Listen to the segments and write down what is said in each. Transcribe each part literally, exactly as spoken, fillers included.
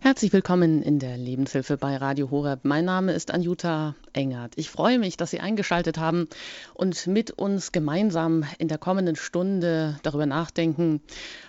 Herzlich willkommen in der Lebenshilfe bei Radio Horeb. Mein Name ist Anjuta Engert. Ich freue mich, dass Sie eingeschaltet haben und mit uns gemeinsam in der kommenden Stunde darüber nachdenken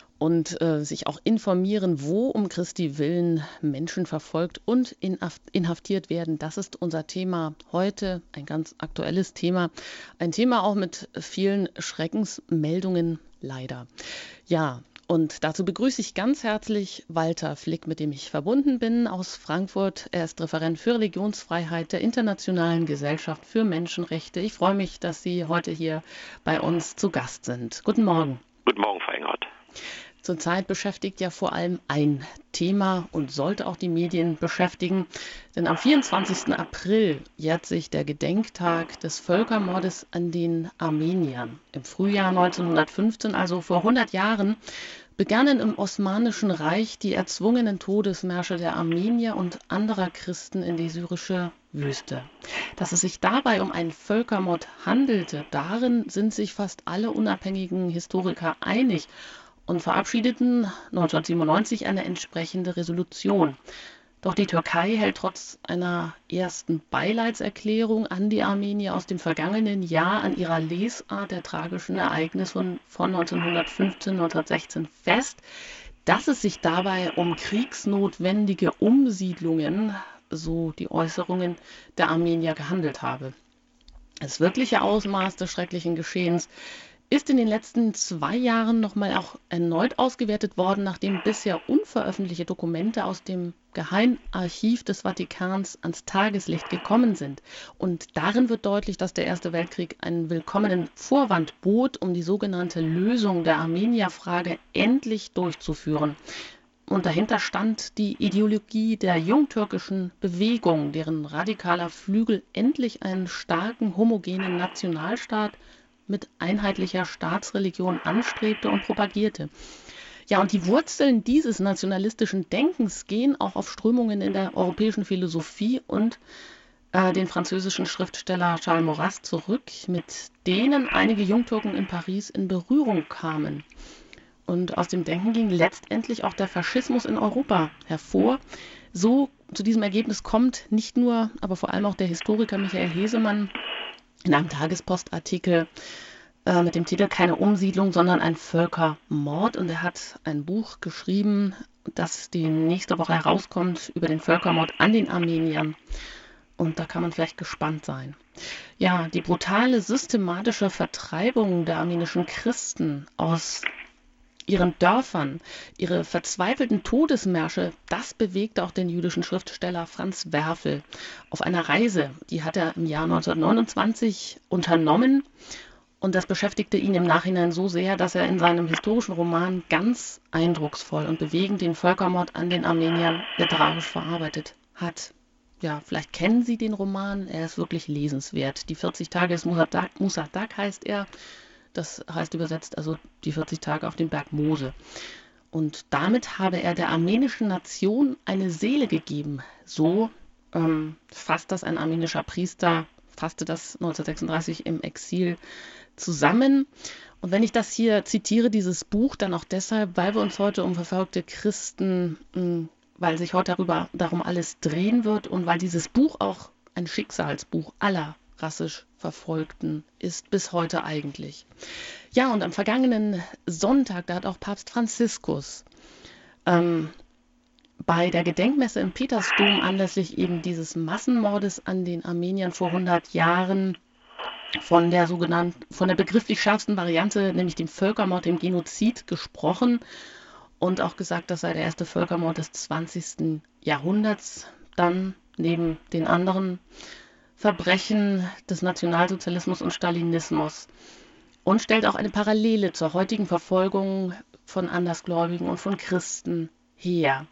und äh, sich auch informieren, wo um Christi Willen Menschen verfolgt und inhaftiert werden. Das ist unser Thema heute, ein ganz aktuelles Thema. Ein Thema auch mit vielen Schreckensmeldungen, leider. Ja, und dazu begrüße ich ganz herzlich Walter Flick, mit dem ich verbunden bin, aus Frankfurt. Er ist Referent für Religionsfreiheit der Internationalen Gesellschaft für Menschenrechte. Ich freue mich, dass Sie heute hier bei uns zu Gast sind. Guten Morgen. Guten Morgen, Frau Engert. Zurzeit beschäftigt ja vor allem ein Thema und sollte auch die Medien beschäftigen. Denn am vierundzwanzigsten April jährt sich der Gedenktag des Völkermordes an den Armeniern. Im Frühjahr neunzehnhundertfünfzehn, also vor hundert Jahren, begannen im Osmanischen Reich die erzwungenen Todesmärsche der Armenier und anderer Christen in die syrische Wüste. Dass es sich dabei um einen Völkermord handelte, darin sind sich fast alle unabhängigen Historiker einig und verabschiedeten neunzehnhundertsiebenundneunzig eine entsprechende Resolution. Doch die Türkei hält trotz einer ersten Beileidserklärung an die Armenier aus dem vergangenen Jahr an ihrer Lesart der tragischen Ereignisse von, von neunzehnhundertfünfzehn, neunzehnhundertsechzehn fest, dass es sich dabei um kriegsnotwendige Umsiedlungen, so die Äußerungen der Armenier, gehandelt habe. Das wirkliche Ausmaß des schrecklichen Geschehens ist in den letzten zwei Jahren nochmal auch erneut ausgewertet worden, nachdem bisher unveröffentlichte Dokumente aus dem Geheimarchiv des Vatikans ans Tageslicht gekommen sind. Und darin wird deutlich, dass der Erste Weltkrieg einen willkommenen Vorwand bot, um die sogenannte Lösung der Armenierfrage endlich durchzuführen. Und dahinter stand die Ideologie der jungtürkischen Bewegung, deren radikaler Flügel endlich einen starken, homogenen Nationalstaat mit einheitlicher Staatsreligion anstrebte und propagierte. Ja, und die Wurzeln dieses nationalistischen Denkens gehen auch auf Strömungen in der europäischen Philosophie und äh, den französischen Schriftsteller Charles Maurras zurück, mit denen einige Jungtürken in Paris in Berührung kamen. Und aus dem Denken ging letztendlich auch der Faschismus in Europa hervor. So zu diesem Ergebnis kommt nicht nur, aber vor allem auch der Historiker Michael Hesemann in einem Tagespostartikel äh, mit dem Titel Keine Umsiedlung, sondern ein Völkermord. Und er hat ein Buch geschrieben, das die nächste Woche herauskommt, über den Völkermord an den Armeniern. Und da kann man vielleicht gespannt sein. Ja, die brutale, systematische Vertreibung der armenischen Christen aus ihren Dörfern, ihre verzweifelten Todesmärsche, das bewegte auch den jüdischen Schriftsteller Franz Werfel auf einer Reise. Die hat er im Jahr neunzehnhundertneunundzwanzig unternommen und das beschäftigte ihn im Nachhinein so sehr, dass er in seinem historischen Roman ganz eindrucksvoll und bewegend den Völkermord an den Armeniern literarisch verarbeitet hat. Ja, vielleicht kennen Sie den Roman, er ist wirklich lesenswert. Die vierzig Tage des Musadak, Musadak heißt er. Das heißt übersetzt also die vierzig Tage auf dem Berg Mose. Und damit habe er der armenischen Nation eine Seele gegeben. So ähm, fasst das ein armenischer Priester, fasste das neunzehnhundertsechsunddreißig im Exil zusammen. Und wenn ich das hier zitiere, dieses Buch, dann auch deshalb, weil wir uns heute um verfolgte Christen, mh, weil sich heute darüber darum alles drehen wird und weil dieses Buch auch ein Schicksalsbuch aller rassisch Verfolgten ist bis heute eigentlich. Ja, und am vergangenen Sonntag, da hat auch Papst Franziskus ähm, bei der Gedenkmesse im Petersdom anlässlich eben dieses Massenmordes an den Armeniern vor hundert Jahren von der sogenannten, von der begrifflich schärfsten Variante, nämlich dem Völkermord, dem Genozid, gesprochen und auch gesagt, das sei der erste Völkermord des zwanzigsten Jahrhunderts, dann neben den anderen Verbrechen des Nationalsozialismus und Stalinismus und stellt auch eine Parallele zur heutigen Verfolgung von Andersgläubigen und von Christen her.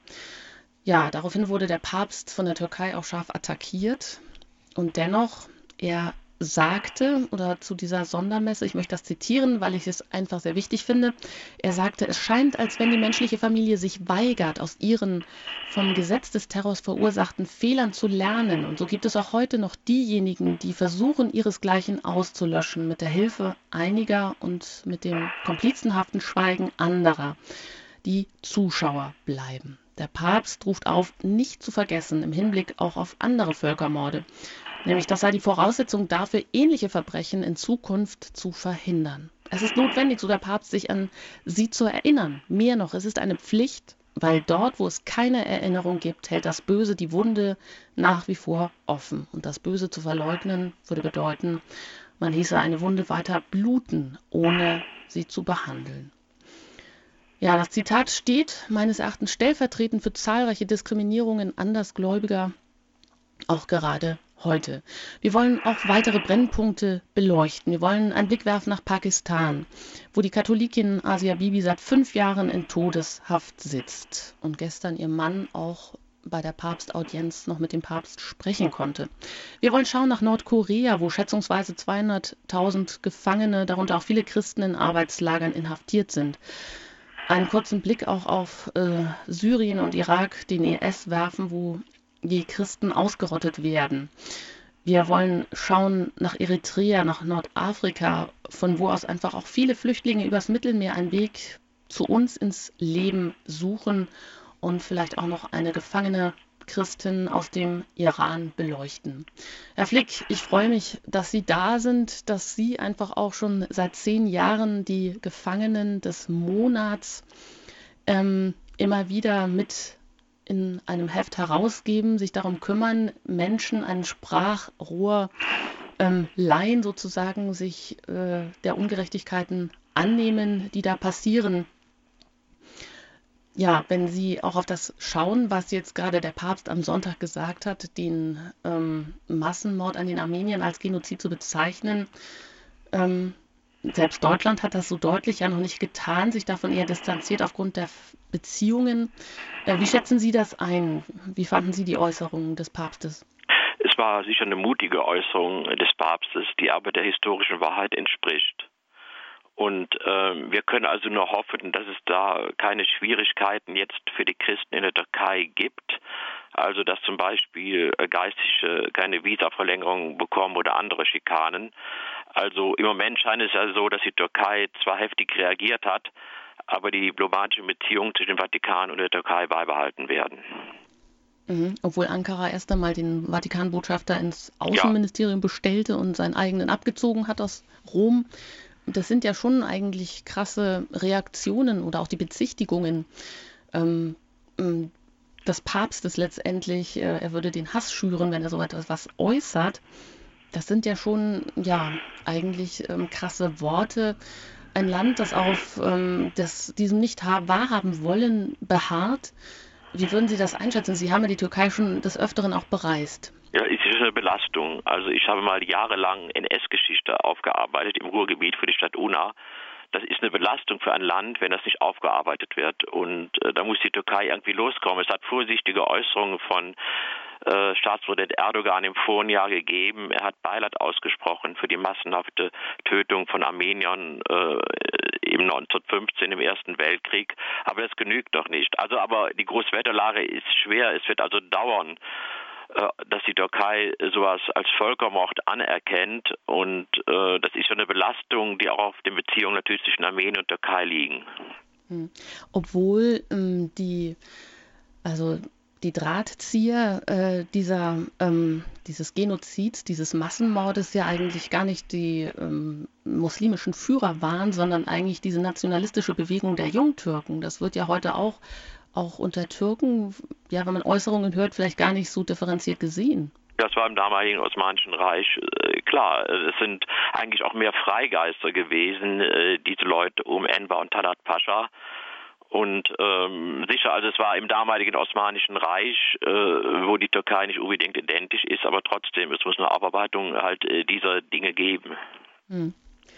Ja, daraufhin wurde der Papst von der Türkei auch scharf attackiert und dennoch, er sagte, oder zu dieser Sondermesse, ich möchte das zitieren, weil ich es einfach sehr wichtig finde, er sagte, es scheint, als wenn die menschliche Familie sich weigert, aus ihren vom Gesetz des Terrors verursachten Fehlern zu lernen. Und so gibt es auch heute noch diejenigen, die versuchen, ihresgleichen auszulöschen, mit der Hilfe einiger und mit dem komplizenhaften Schweigen anderer, die Zuschauer bleiben. Der Papst ruft auf, nicht zu vergessen, im Hinblick auch auf andere Völkermorde. Nämlich, das sei die Voraussetzung dafür, ähnliche Verbrechen in Zukunft zu verhindern. Es ist notwendig, so der Papst, sich an sie zu erinnern. Mehr noch, es ist eine Pflicht, weil dort, wo es keine Erinnerung gibt, hält das Böse die Wunde nach wie vor offen. Und das Böse zu verleugnen, würde bedeuten, man hieße eine Wunde weiter bluten, ohne sie zu behandeln. Ja, das Zitat steht meines Erachtens stellvertretend für zahlreiche Diskriminierungen Andersgläubiger, auch gerade heute. Wir wollen auch weitere Brennpunkte beleuchten. Wir wollen einen Blick werfen nach Pakistan, wo die Katholikin Asia Bibi seit fünf Jahren in Todeshaft sitzt und gestern ihr Mann auch bei der Papstaudienz noch mit dem Papst sprechen konnte. Wir wollen schauen nach Nordkorea, wo schätzungsweise zweihunderttausend Gefangene, darunter auch viele Christen in Arbeitslagern, inhaftiert sind. Einen kurzen Blick auch auf äh, Syrien und Irak, den I S werfen, wo die Christen ausgerottet werden. Wir wollen schauen nach Eritrea, nach Nordafrika, von wo aus einfach auch viele Flüchtlinge übers Mittelmeer einen Weg zu uns ins Leben suchen und vielleicht auch noch eine gefangene Christin aus dem Iran beleuchten. Herr Flick, ich freue mich, dass Sie da sind, dass Sie einfach auch schon seit zehn Jahren die Gefangenen des Monats ähm, immer wieder mit in einem Heft herausgeben, sich darum kümmern, Menschen ein Sprachrohr ähm, leihen, sozusagen, sich äh, der Ungerechtigkeiten annehmen, die da passieren. Ja, wenn Sie auch auf das schauen, was jetzt gerade der Papst am Sonntag gesagt hat, den ähm, Massenmord an den Armeniern als Genozid zu bezeichnen, ähm, selbst Deutschland hat das so deutlich ja noch nicht getan, sich davon eher distanziert aufgrund der Beziehungen. Äh, wie schätzen Sie das ein? Wie fanden Sie die Äußerungen des Papstes? Es war sicher eine mutige Äußerung des Papstes, die aber der historischen Wahrheit entspricht. Und äh, wir können also nur hoffen, dass es da keine Schwierigkeiten jetzt für die Christen in der Türkei gibt. Also dass zum Beispiel äh, Geistliche keine Visaverlängerung bekommen oder andere Schikanen. Also im Moment scheint es ja so, dass die Türkei zwar heftig reagiert hat, aber die diplomatischen Beziehungen zwischen dem Vatikan und der Türkei beibehalten werden. Mhm. Obwohl Ankara erst einmal den Vatikanbotschafter ins Außenministerium ja. bestellte und seinen eigenen abgezogen hat aus Rom. Das sind ja schon eigentlich krasse Reaktionen oder auch die Bezichtigungen ähm, des Papstes letztendlich. Äh, er würde den Hass schüren, wenn er so etwas was äußert. Das sind ja schon, ja, eigentlich ähm, krasse Worte. Ein Land, das auf ähm, das, diesem nicht wahrhaben wollen beharrt. Wie würden Sie das einschätzen? Sie haben ja die Türkei schon des Öfteren auch bereist. Ja, es ist eine Belastung. Also ich habe mal jahrelang N S-Geschichte aufgearbeitet im Ruhrgebiet für die Stadt Unna. Das ist eine Belastung für ein Land, wenn das nicht aufgearbeitet wird. Und äh, da muss die Türkei irgendwie loskommen. Es hat vorsichtige Äußerungen von äh, Staatspräsident Erdogan im Vorjahr gegeben. Er hat Beileid ausgesprochen für die massenhafte Tötung von Armeniern äh, im neunzehnhundertfünfzehn im Ersten Weltkrieg. Aber das genügt doch nicht. Also aber die Großwetterlage ist schwer. Es wird also dauern, dass die Türkei sowas als Völkermord anerkennt, und äh, das ist ja eine Belastung, die auch auf den Beziehungen natürlich zwischen Armenien und Türkei liegen. Hm. Obwohl ähm, die, also die Drahtzieher äh, dieser, ähm, dieses Genozids, dieses Massenmordes ja eigentlich gar nicht die ähm, muslimischen Führer waren, sondern eigentlich diese nationalistische Bewegung der Jungtürken. Das wird ja heute auch auch unter Türken, ja, wenn man Äußerungen hört, vielleicht gar nicht so differenziert gesehen. Das war im damaligen Osmanischen Reich äh, klar. Es sind eigentlich auch mehr Freigeister gewesen, äh, diese Leute um Enver und Talat Pascha. Und ähm, sicher, also es war im damaligen Osmanischen Reich, äh, wo die Türkei nicht unbedingt identisch ist, aber trotzdem, es muss eine Aufarbeitung halt äh, dieser Dinge geben. Hm.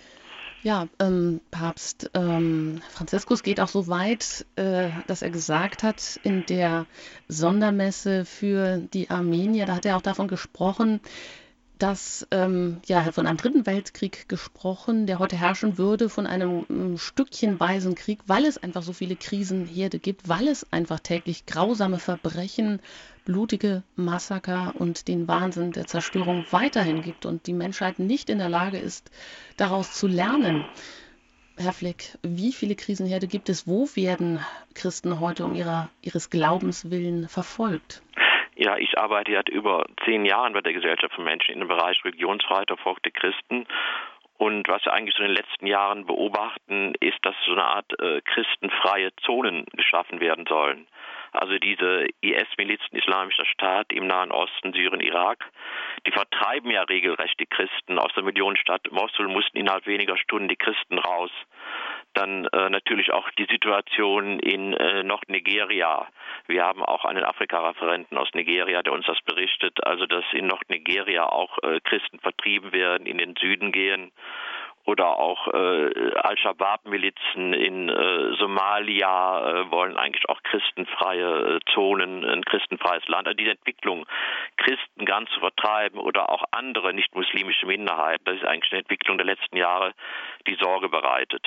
Ja, ähm, Papst ähm, Franziskus geht auch so weit, äh, dass er gesagt hat, in der Sondermesse für die Armenier, da hat er auch davon gesprochen, dass, ähm, ja, er hat von einem dritten Weltkrieg gesprochen, der heute herrschen würde, von einem ähm, stückchenweisen Krieg, weil es einfach so viele Krisenherde gibt, weil es einfach täglich grausame Verbrechen, blutige Massaker und den Wahnsinn der Zerstörung weiterhin gibt und die Menschheit nicht in der Lage ist, daraus zu lernen. Herr Fleck, wie viele Krisenherde gibt es? Wo werden Christen heute um ihrer, ihres Glaubens willen verfolgt? Ja, ich arbeite seit über zehn Jahren bei der Gesellschaft für Menschen in dem Bereich Religionsfreiheit verfolgte Christen. Und was wir eigentlich so in den letzten Jahren beobachten, ist, dass so eine Art äh, christenfreie Zonen geschaffen werden sollen. Also diese I S-Milizen, Islamischer Staat im Nahen Osten, Syrien, Irak, die vertreiben ja regelrecht die Christen aus der Millionenstadt Mosul, mussten innerhalb weniger Stunden die Christen raus. Dann äh, natürlich auch die Situation in äh, Nordnigeria. Wir haben auch einen Afrika-Referenten aus Nigeria, der uns das berichtet, also dass in Nordnigeria auch äh, Christen vertrieben werden, in den Süden gehen. Oder auch äh, Al-Shabaab-Milizen in äh, Somalia äh, wollen eigentlich auch christenfreie äh, Zonen, ein christenfreies Land. Also diese Entwicklung, Christen ganz zu vertreiben oder auch andere nicht-muslimische Minderheiten, das ist eigentlich eine Entwicklung der letzten Jahre, die Sorge bereitet.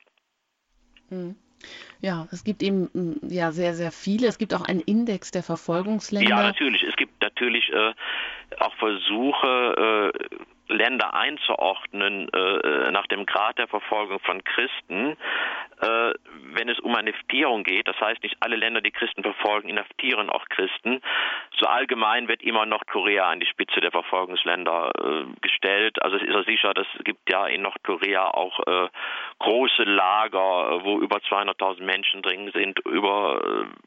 Ja, es gibt eben ja sehr, sehr viele. Es gibt auch einen Index der Verfolgungsländer. Ja, natürlich. Es gibt natürlich äh, auch Versuche, äh, Länder einzuordnen äh, nach dem Grad der Verfolgung von Christen, äh, wenn es um eine Inhaftierung geht. Das heißt, nicht alle Länder, die Christen verfolgen, inhaftieren auch Christen. So allgemein wird immer Nordkorea an die Spitze der Verfolgungsländer äh, gestellt. Also es ist ja sicher, es gibt ja in Nordkorea auch äh, große Lager, wo über zweihunderttausend Menschen drin sind, über äh,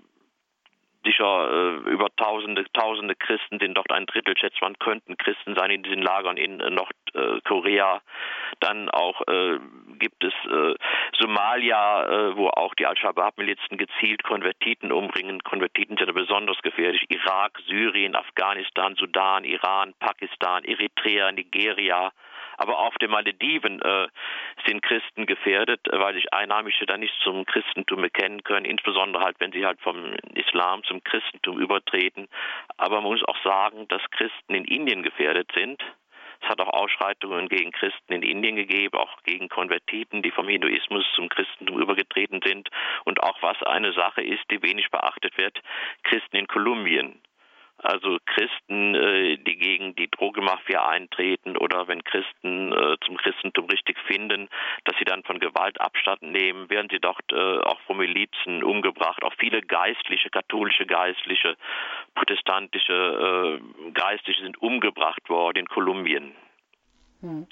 Sicher äh, über Tausende, Tausende Christen sind dort, ein Drittel, schätzt man, könnten Christen sein in diesen Lagern in äh, Nordkorea. Dann auch äh, gibt es äh, Somalia, äh, wo auch die Al-Shabaab-Milizen gezielt Konvertiten umbringen. Konvertiten sind ja besonders gefährlich. Irak, Syrien, Afghanistan, Sudan, Iran, Pakistan, Eritrea, Nigeria. Aber auf den Malediven äh, sind Christen gefährdet, weil sich Einheimische dann nicht zum Christentum bekennen können, insbesondere halt, wenn sie halt vom Islam zum Christentum übertreten. Aber man muss auch sagen, dass Christen in Indien gefährdet sind. Es hat auch Ausschreitungen gegen Christen in Indien gegeben, auch gegen Konvertiten, die vom Hinduismus zum Christentum übergetreten sind. Und auch was eine Sache ist, die wenig beachtet wird, Christen in Kolumbien. Also Christen, die gegen die Drogenmafia eintreten oder wenn Christen zum Christentum richtig finden, dass sie dann von Gewalt Abstand nehmen, werden sie dort auch von Milizen umgebracht. Auch viele geistliche, katholische Geistliche, protestantische Geistliche sind umgebracht worden in Kolumbien. Hm.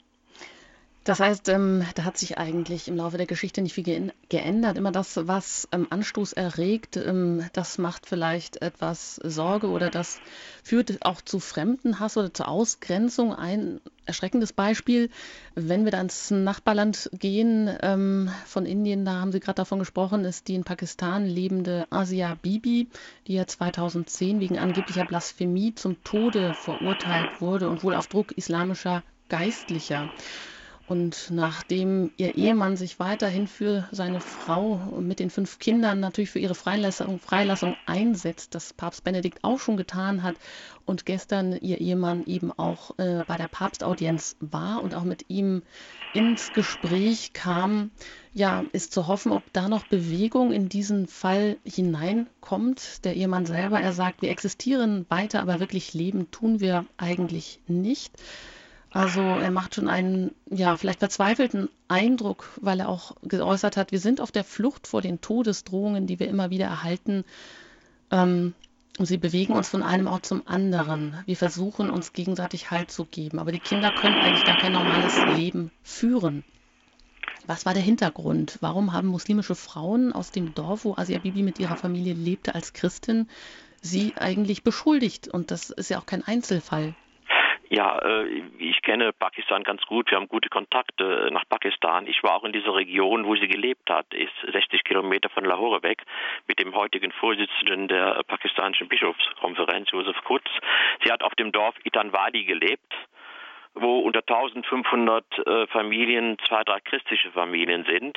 Das heißt, ähm, da hat sich eigentlich im Laufe der Geschichte nicht viel geändert. Immer das, was ähm, Anstoß erregt, ähm, das macht vielleicht etwas Sorge oder das führt auch zu Fremdenhass oder zur Ausgrenzung. Ein erschreckendes Beispiel, wenn wir da ins Nachbarland gehen ähm, von Indien, da haben Sie gerade davon gesprochen, ist die in Pakistan lebende Asia Bibi, die ja zweitausendzehn wegen angeblicher Blasphemie zum Tode verurteilt wurde und wohl auf Druck islamischer Geistlicher. Und nachdem ihr Ehemann sich weiterhin für seine Frau mit den fünf Kindern natürlich für ihre Freilassung, Freilassung einsetzt, das Papst Benedikt auch schon getan hat und gestern ihr Ehemann eben auch äh, bei der Papstaudienz war und auch mit ihm ins Gespräch kam, ja, ist zu hoffen, ob da noch Bewegung in diesen Fall hineinkommt. Der Ehemann selber, er sagt, wir existieren weiter, aber wirklich leben tun wir eigentlich nicht. Also er macht schon einen, ja, vielleicht verzweifelten Eindruck, weil er auch geäußert hat, wir sind auf der Flucht vor den Todesdrohungen, die wir immer wieder erhalten. Ähm, und sie bewegen uns von einem Ort zum anderen. Wir versuchen, uns gegenseitig Halt zu geben. Aber die Kinder können eigentlich gar kein normales Leben führen. Was war der Hintergrund? Warum haben muslimische Frauen aus dem Dorf, wo Asia Bibi mit ihrer Familie lebte als Christin, sie eigentlich beschuldigt? Und das ist ja auch kein Einzelfall. Ja, ich kenne Pakistan ganz gut. Wir haben gute Kontakte nach Pakistan. Ich war auch in dieser Region, wo sie gelebt hat, ist sechzig Kilometer von Lahore weg, mit dem heutigen Vorsitzenden der pakistanischen Bischofskonferenz, Joseph Quds. Sie hat auf dem Dorf Itanwadi gelebt, wo unter eintausendfünfhundert Familien zwei, drei christliche Familien sind.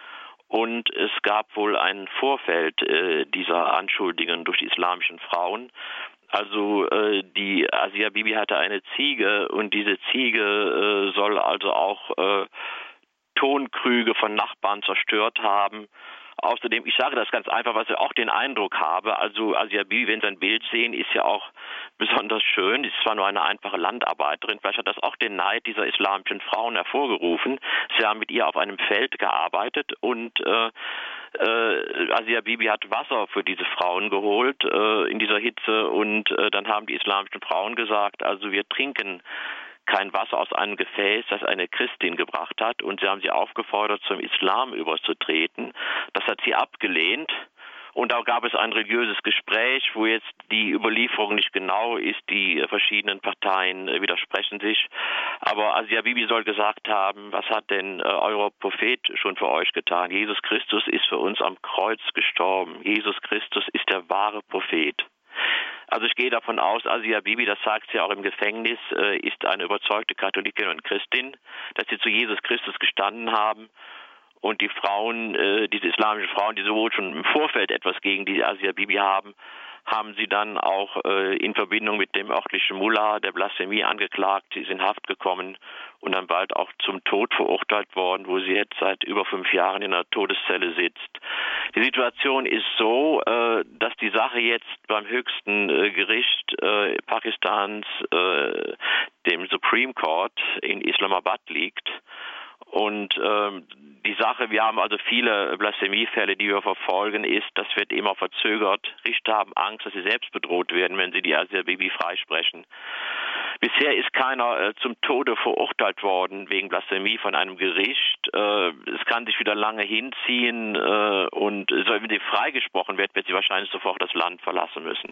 Und es gab wohl ein Vorfeld äh, dieser Anschuldigungen durch die islamischen Frauen. Also äh, die Asia Bibi hatte eine Ziege und diese Ziege äh, soll also auch äh, Tonkrüge von Nachbarn zerstört haben. Außerdem, ich sage das ganz einfach, was ich auch den Eindruck habe, also Asia Bibi, wenn Sie ein Bild sehen, ist ja auch besonders schön. Sie ist zwar nur eine einfache Landarbeiterin, vielleicht hat das auch den Neid dieser islamischen Frauen hervorgerufen. Sie haben mit ihr auf einem Feld gearbeitet und äh, äh, Asia Bibi hat Wasser für diese Frauen geholt äh, in dieser Hitze und äh, dann haben die islamischen Frauen gesagt, also wir trinken kein Wasser aus einem Gefäß, das eine Christin gebracht hat, und sie haben sie aufgefordert, zum Islam überzutreten. Das hat sie abgelehnt. Und da gab es ein religiöses Gespräch, wo jetzt die Überlieferung nicht genau ist. Die verschiedenen Parteien widersprechen sich. Aber Asia Bibi soll gesagt haben, was hat denn äh, euer Prophet schon für euch getan? Jesus Christus ist für uns am Kreuz gestorben. Jesus Christus ist der wahre Prophet. Also ich gehe davon aus, Asia Bibi, das sagt sie auch im Gefängnis, äh, ist eine überzeugte Katholikin und Christin, dass sie zu Jesus Christus gestanden haben. Und die Frauen, äh, diese islamischen Frauen, die sowohl schon im Vorfeld etwas gegen die Asia Bibi haben, haben sie dann auch äh, in Verbindung mit dem örtlichen Mullah der Blasphemie angeklagt. Sie sind in Haft gekommen und dann bald auch zum Tod verurteilt worden, wo sie jetzt seit über fünf Jahren in einer Todeszelle sitzt. Die Situation ist so, äh, dass die Sache jetzt beim höchsten äh, Gericht äh, Pakistans, äh, dem Supreme Court in Islamabad liegt. Und ähm, die Sache, wir haben also viele Blasphemiefälle, die wir verfolgen, ist, das wird immer verzögert. Richter haben Angst, dass sie selbst bedroht werden, wenn sie die Asia Bibi freisprechen. Bisher ist keiner äh, zum Tode verurteilt worden wegen Blasphemie von einem Gericht. Äh, es kann sich wieder lange hinziehen äh, und wenn sie freigesprochen wird, wird sie wahrscheinlich sofort das Land verlassen müssen.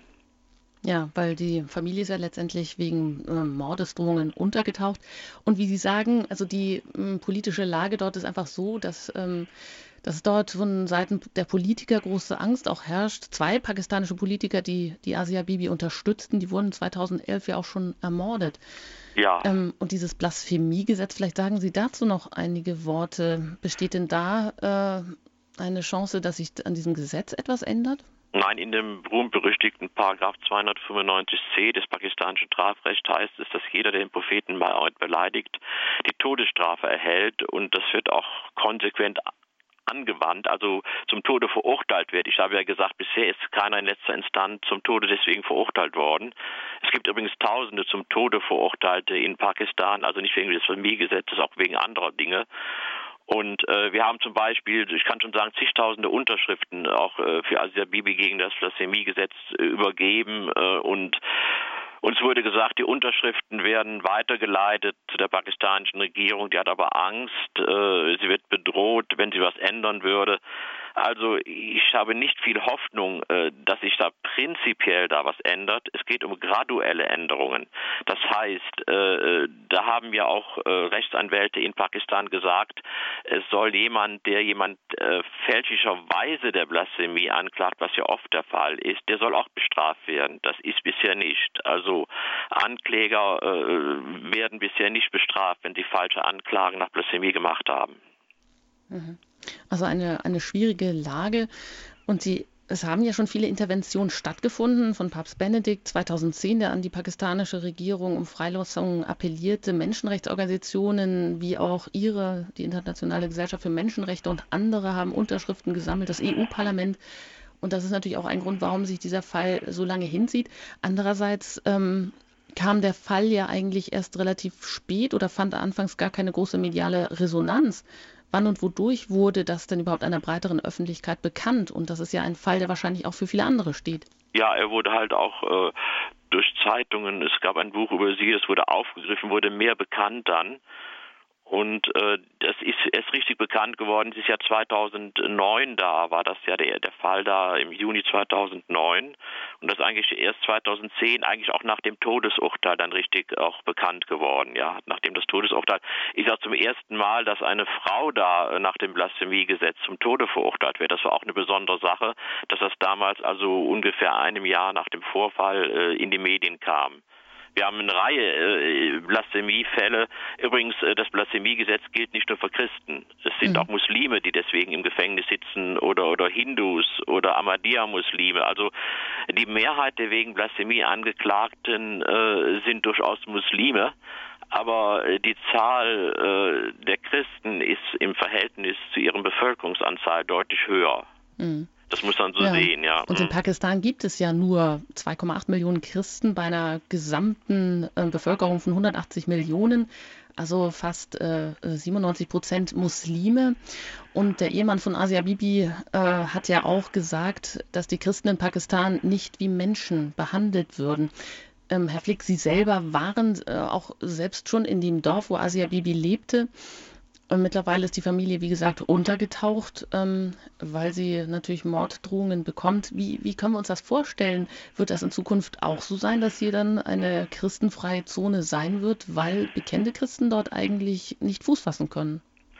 Ja, weil die Familie ist ja letztendlich wegen äh, Mordesdrohungen untergetaucht. Und wie Sie sagen, also die ähm, politische Lage dort ist einfach so, dass, ähm, dass dort von Seiten der Politiker große Angst auch herrscht. Zwei pakistanische Politiker, die die Asia Bibi unterstützten, die wurden zweitausendelf ja auch schon ermordet. Ja. Ähm, und dieses Blasphemiegesetz, vielleicht sagen Sie dazu noch einige Worte. Besteht denn da äh, eine Chance, dass sich an diesem Gesetz etwas ändert? Nein, in dem berühmt-berüchtigten Paragraph zweihundertfünfundneunzig c des pakistanischen Strafrechts heißt es, dass jeder, der den Propheten beleidigt, die Todesstrafe erhält, und das wird auch konsequent angewandt, also zum Tode verurteilt wird. Ich habe ja gesagt, bisher ist keiner in letzter Instanz zum Tode deswegen verurteilt worden. Es gibt übrigens Tausende zum Tode Verurteilte in Pakistan, also nicht wegen des Familiengesetzes, auch wegen anderer Dinge. Und äh, wir haben zum Beispiel, ich kann schon sagen, zigtausende Unterschriften auch äh, für Asia Bibi gegen das Blasphemiegesetz äh, übergeben äh, und uns wurde gesagt, die Unterschriften werden weitergeleitet zu der pakistanischen Regierung. Die hat aber Angst, äh, sie wird bedroht, wenn sie was ändern würde. Also ich habe nicht viel Hoffnung, äh, dass sich da prinzipiell da was ändert. Es geht um graduelle Änderungen. Das heißt, äh, da haben ja auch äh, Rechtsanwälte in Pakistan gesagt, es soll jemand, der jemand äh, fälschlicherweise der Blasphemie anklagt, was ja oft der Fall ist, der soll auch bestraft werden. Das ist bisher nicht. Also Ankläger äh, werden bisher nicht bestraft, wenn sie falsche Anklagen nach Blasphemie gemacht haben. Also eine, eine schwierige Lage. Und Sie, es haben ja schon viele Interventionen stattgefunden von Papst Benedikt zweitausendzehn, der an die pakistanische Regierung um Freilassung appellierte. Menschenrechtsorganisationen wie auch Ihre, die Internationale Gesellschaft für Menschenrechte und andere haben Unterschriften gesammelt, das E U-Parlament. Und das ist natürlich auch ein Grund, warum sich dieser Fall so lange hinzieht. Andererseits ähm, kam der Fall ja eigentlich erst relativ spät oder fand anfangs gar keine große mediale Resonanz. Wann und wodurch wurde das denn überhaupt einer breiteren Öffentlichkeit bekannt? Und das ist ja ein Fall, der wahrscheinlich auch für viele andere steht. Ja, er wurde halt auch äh, durch Zeitungen, es gab ein Buch über sie, es wurde aufgegriffen, wurde mehr bekannt dann. Und äh, das ist erst richtig bekannt geworden. Es ist ja zweitausendneun da, war das ja der, der Fall da im Juni zweitausendneun. Und das eigentlich erst zweitausendzehn, eigentlich auch nach dem Todesurteil dann richtig auch bekannt geworden. Ja, nachdem das Todesurteil ist ja zum ersten Mal, dass eine Frau da nach dem Blasphemiegesetz zum Tode verurteilt wird. Das war auch eine besondere Sache, dass das damals also ungefähr einem Jahr nach dem Vorfall äh, in die Medien kam. Wir haben eine Reihe äh, Blasphemiefälle. Übrigens, äh, das Blasphemiegesetz gilt nicht nur für Christen. Es sind mhm. auch Muslime, die deswegen im Gefängnis sitzen oder, oder Hindus oder Ahmadiyya-Muslime. Also die Mehrheit der wegen Blasphemie Angeklagten äh, sind durchaus Muslime. Aber äh, die Zahl äh, der Christen ist im Verhältnis zu ihrer Bevölkerungsanzahl deutlich höher. Mhm. Das muss man so Ja. sehen, ja. Und in Pakistan gibt es ja nur zwei Komma acht Millionen Christen bei einer gesamten äh, Bevölkerung von hundertachtzig Millionen, also fast äh, siebenundneunzig Prozent Muslime. Und der Ehemann von Asia Bibi äh, hat ja auch gesagt, dass die Christen in Pakistan nicht wie Menschen behandelt würden. Ähm, Herr Flick, Sie selber waren äh, auch selbst schon in dem Dorf, wo Asia Bibi lebte. Und mittlerweile ist die Familie, wie gesagt, untergetaucht, ähm, weil sie natürlich Morddrohungen bekommt. Wie, wie können wir uns das vorstellen? Wird das in Zukunft auch so sein, dass hier dann eine christenfreie Zone sein wird, weil bekennende Christen dort eigentlich nicht Fuß fassen können?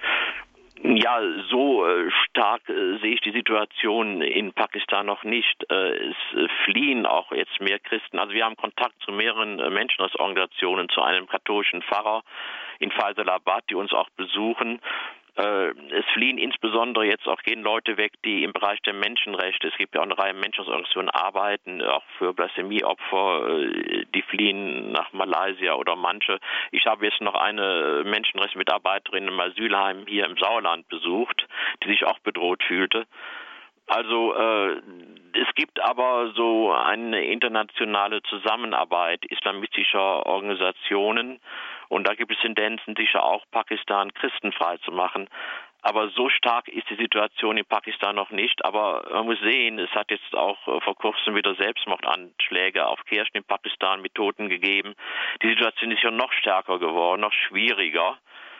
Ja, so äh, stark äh, sehe ich die Situation in Pakistan noch nicht. Äh, es äh, fliehen auch jetzt mehr Christen. Also wir haben Kontakt zu mehreren äh, Menschenrechtsorganisationen, zu einem katholischen Pfarrer in Faisalabad, die uns auch besuchen. Äh, es fliehen insbesondere jetzt auch gehen Leute weg, die im Bereich der Menschenrechte, es gibt ja auch eine Reihe Menschenrechtsorganisationen, arbeiten, auch für Blasphemieopfer, äh, die fliehen nach Malaysia oder manche. Ich habe jetzt noch eine Menschenrechtsmitarbeiterin im Asylheim hier im Sauerland besucht, die sich auch bedroht fühlte. Also äh, es gibt aber so eine internationale Zusammenarbeit islamistischer Organisationen und da gibt es Tendenzen, sicher auch Pakistan christenfrei zu machen. Aber so stark ist die Situation in Pakistan noch nicht. Aber man muss sehen, es hat jetzt auch vor kurzem wieder Selbstmordanschläge auf Kirchen in Pakistan mit Toten gegeben. Die Situation ist ja noch stärker geworden, noch schwieriger.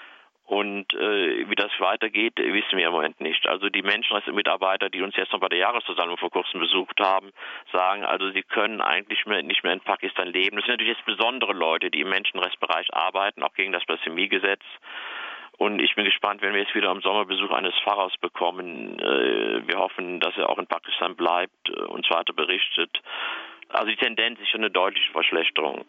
Und äh, wie das weitergeht, wissen wir im Moment nicht. Also die Menschenrechtsmitarbeiter, die uns jetzt noch bei der Jahresversammlung vor kurzem besucht haben, sagen, also sie können eigentlich mehr, nicht mehr in Pakistan leben. Das sind natürlich jetzt besondere Leute, die im Menschenrechtsbereich arbeiten, auch gegen das Blasphemiegesetz. Und ich bin gespannt, wenn wir jetzt wieder am Sommerbesuch eines Pfarrers bekommen. Äh, wir hoffen, dass er auch in Pakistan bleibt, äh, uns weiter berichtet. Also die Tendenz ist schon eine deutliche Verschlechterung.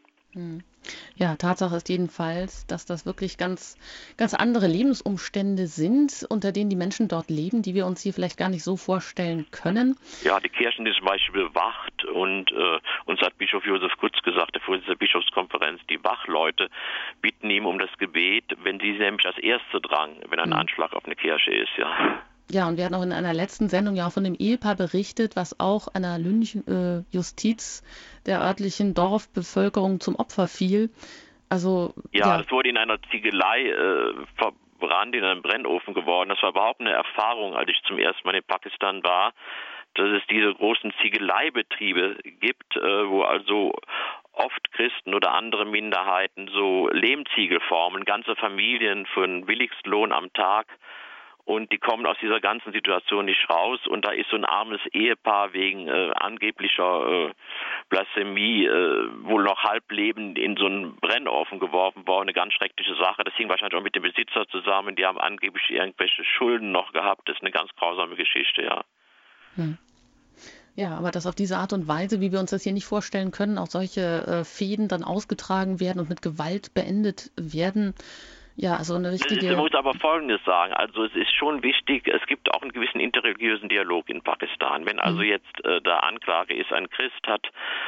Ja, Tatsache ist jedenfalls, dass das wirklich ganz, ganz andere Lebensumstände sind, unter denen die Menschen dort leben, die wir uns hier vielleicht gar nicht so vorstellen können. Ja, die Kirchen sind zum Beispiel bewacht und äh, uns hat Bischof Josef Kutz gesagt, der Vorsitzende der Bischofskonferenz, die Wachleute bitten ihm um das Gebet, wenn sie nämlich als Erste dran, wenn ein Anschlag auf eine Kirche ist, ja. Ja, und wir hatten auch in einer letzten Sendung ja auch von dem Ehepaar berichtet, was auch einer Lynchjustiz äh, der örtlichen Dorfbevölkerung zum Opfer fiel. Also ja, ja, es wurde in einer Ziegelei äh, verbrannt, in einem Brennofen geworden. Das war überhaupt eine Erfahrung, als ich zum ersten Mal in Pakistan war, dass es diese großen Ziegeleibetriebe gibt, äh, wo also oft Christen oder andere Minderheiten so Lehmziegel formen, ganze Familien für einen Billigstlohn am Tag. Und die kommen aus dieser ganzen Situation nicht raus. Und da ist so ein armes Ehepaar wegen äh, angeblicher äh, Blasphemie äh, wohl noch halb lebend in so einen Brennofen geworfen worden. Eine ganz schreckliche Sache. Das hing wahrscheinlich auch mit dem Besitzer zusammen. Die haben angeblich irgendwelche Schulden noch gehabt. Das ist eine ganz grausame Geschichte, ja. Hm. Ja, aber dass auf diese Art und Weise, wie wir uns das hier nicht vorstellen können, auch solche äh, Fäden dann ausgetragen werden und mit Gewalt beendet werden. Ja, also eine richtige... Ich muss aber Folgendes sagen, also es ist schon wichtig, es gibt auch einen gewissen interreligiösen Dialog in Pakistan. Wenn also jetzt äh, da Anklage ist, ein Christ hat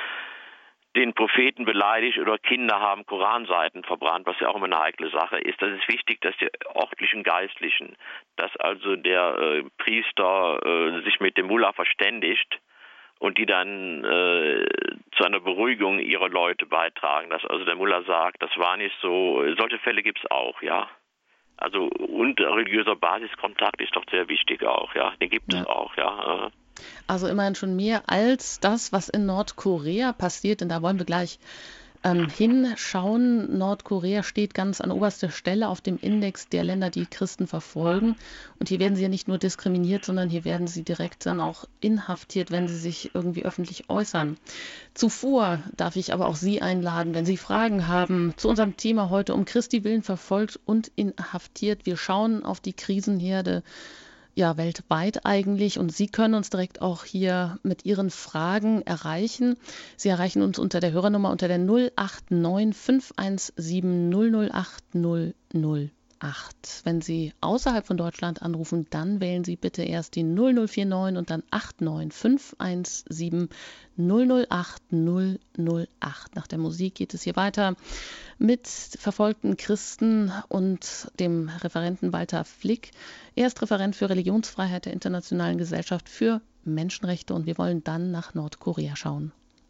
den Propheten beleidigt oder Kinder haben Koranseiten verbrannt, was ja auch immer eine heikle Sache ist, das ist wichtig, dass die örtlichen Geistlichen, dass also der äh, Priester äh, sich mit dem Mullah verständigt, und die dann äh, zu einer Beruhigung ihrer Leute beitragen, dass also der Mullah sagt, das war nicht so, solche Fälle gibt es auch, ja. Also unter religiöser Basiskontakt ist doch sehr wichtig auch, ja, den gibt ja. es auch, ja. Also immerhin schon mehr als das, was in Nordkorea passiert, denn da wollen wir gleich ähm, hinschauen. Nordkorea steht ganz an oberster Stelle auf dem Index der Länder, die Christen verfolgen. Und hier werden sie ja nicht nur diskriminiert, sondern hier werden sie direkt dann auch inhaftiert, wenn sie sich irgendwie öffentlich äußern. Zuvor darf ich aber auch Sie einladen, wenn Sie Fragen haben zu unserem Thema heute, um Christi willen verfolgt und inhaftiert. Wir schauen auf die Krisenherde, ja, weltweit eigentlich. Und Sie können uns direkt auch hier mit Ihren Fragen erreichen. Sie erreichen uns unter der Hörernummer unter der null acht neun fünf eins sieben null null acht null null acht. Wenn Sie außerhalb von Deutschland anrufen, dann wählen Sie bitte erst die null null vier neun und dann acht neun fünf eins sieben null null acht null null acht. Nach der Musik geht es hier weiter mit verfolgten Christen und dem Referenten Walter Flick. Er ist Referent für Religionsfreiheit der Internationalen Gesellschaft für Menschenrechte und wir wollen dann nach Nordkorea schauen.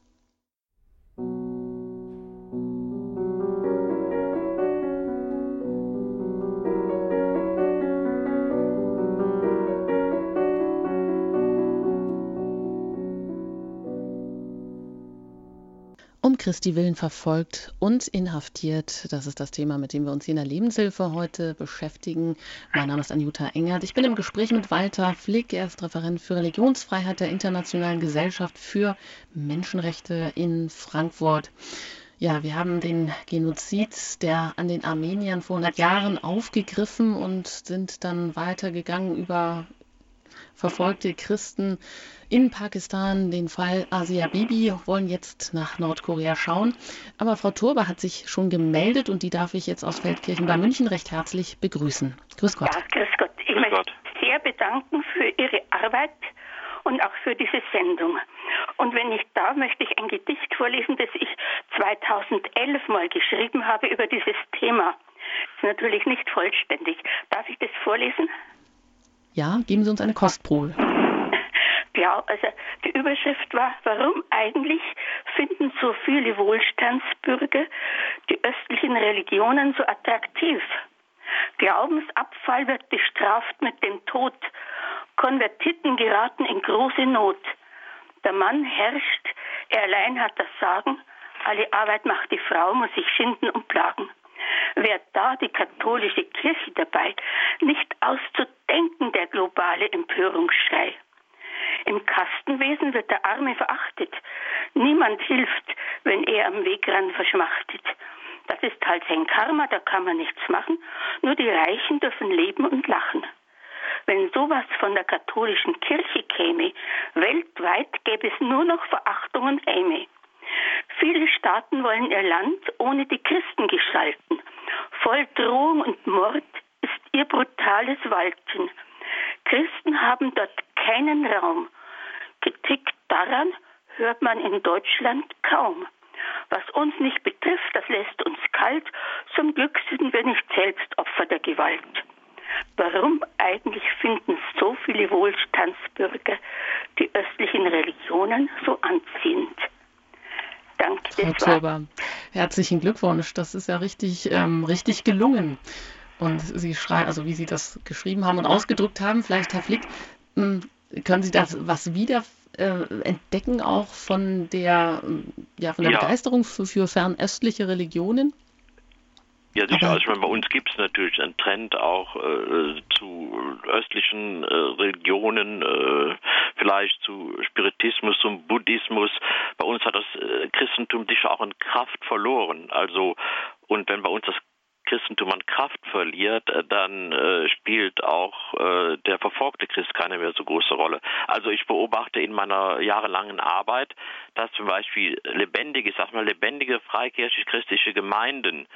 Um Christi willen verfolgt und inhaftiert. Das ist das Thema, mit dem wir uns hier in der Lebenshilfe heute beschäftigen. Mein Name ist Anjuta Engert. Ich bin im Gespräch mit Walter Flick. Er ist Referent für Religionsfreiheit der Internationalen Gesellschaft für Menschenrechte in Frankfurt. Ja, wir haben den Genozid der an den Armeniern vor hundert Jahren aufgegriffen und sind dann weitergegangen über verfolgte Christen in Pakistan, den Fall Asia Bibi, wollen jetzt nach Nordkorea schauen. Aber Frau Turber hat sich schon gemeldet und die darf ich jetzt aus Feldkirchen bei München recht herzlich begrüßen. Grüß Gott. Ja, grüß Gott. Ich grüß möchte Gott. sehr bedanken für Ihre Arbeit und auch für diese Sendung. Und wenn ich darf, möchte ich ein Gedicht vorlesen, das ich zweitausendelf mal geschrieben habe über dieses Thema. Ist natürlich nicht vollständig. Darf ich das vorlesen? Ja, geben Sie uns eine Kostprobe. Ja, also die Überschrift war, warum eigentlich finden so viele Wohlstandsbürger die östlichen Religionen so attraktiv? Glaubensabfall wird bestraft mit dem Tod. Konvertiten geraten in große Not. Der Mann herrscht, er allein hat das Sagen. Alle Arbeit macht die Frau, muss sich schinden und plagen. Wäre da die katholische Kirche dabei, nicht auszudenken der globale Empörungsschrei. Im Kastenwesen wird der Arme verachtet. Niemand hilft, wenn er am Wegrand verschmachtet. Das ist halt sein Karma, da kann man nichts machen. Nur die Reichen dürfen leben und lachen. Wenn sowas von der katholischen Kirche käme, weltweit gäbe es nur noch Verachtung und Häme. Viele Staaten wollen ihr Land ohne die Christen gestalten. Voll Drohung und Mord ist ihr brutales Walten. Christen haben dort keinen Raum. Kritik daran hört man in Deutschland kaum. Was uns nicht betrifft, das lässt uns kalt. Zum Glück sind wir nicht selbst Opfer der Gewalt. Warum eigentlich finden so viele Wohlstandsbürger die östlichen Religionen so anziehend? Danke. Frau Turber, herzlichen Glückwunsch. Das ist ja richtig, ähm, richtig gelungen. Und Sie schreiben, also wie Sie das geschrieben haben und ausgedrückt haben, vielleicht Herr Flick, mh, können Sie das was wieder äh, entdecken, auch von der, ja, von der Ja. Begeisterung für, für fernöstliche Religionen? Ja, sicher. Aber- Also ich meine, bei uns gibt es natürlich einen Trend auch äh, zu östlichen äh, Religionen, äh, vielleicht zu Spiritismus, zum Buddhismus. Bei uns hat das äh, Christentum sicher auch an Kraft verloren. Also, und wenn bei uns das Christentum an Kraft verliert, äh, dann äh, spielt auch äh, der verfolgte Christ keine mehr so große Rolle. Also ich beobachte in meiner jahrelangen Arbeit, dass zum Beispiel lebendige, ich sag mal, lebendige freikirchlich-christliche Gemeinden,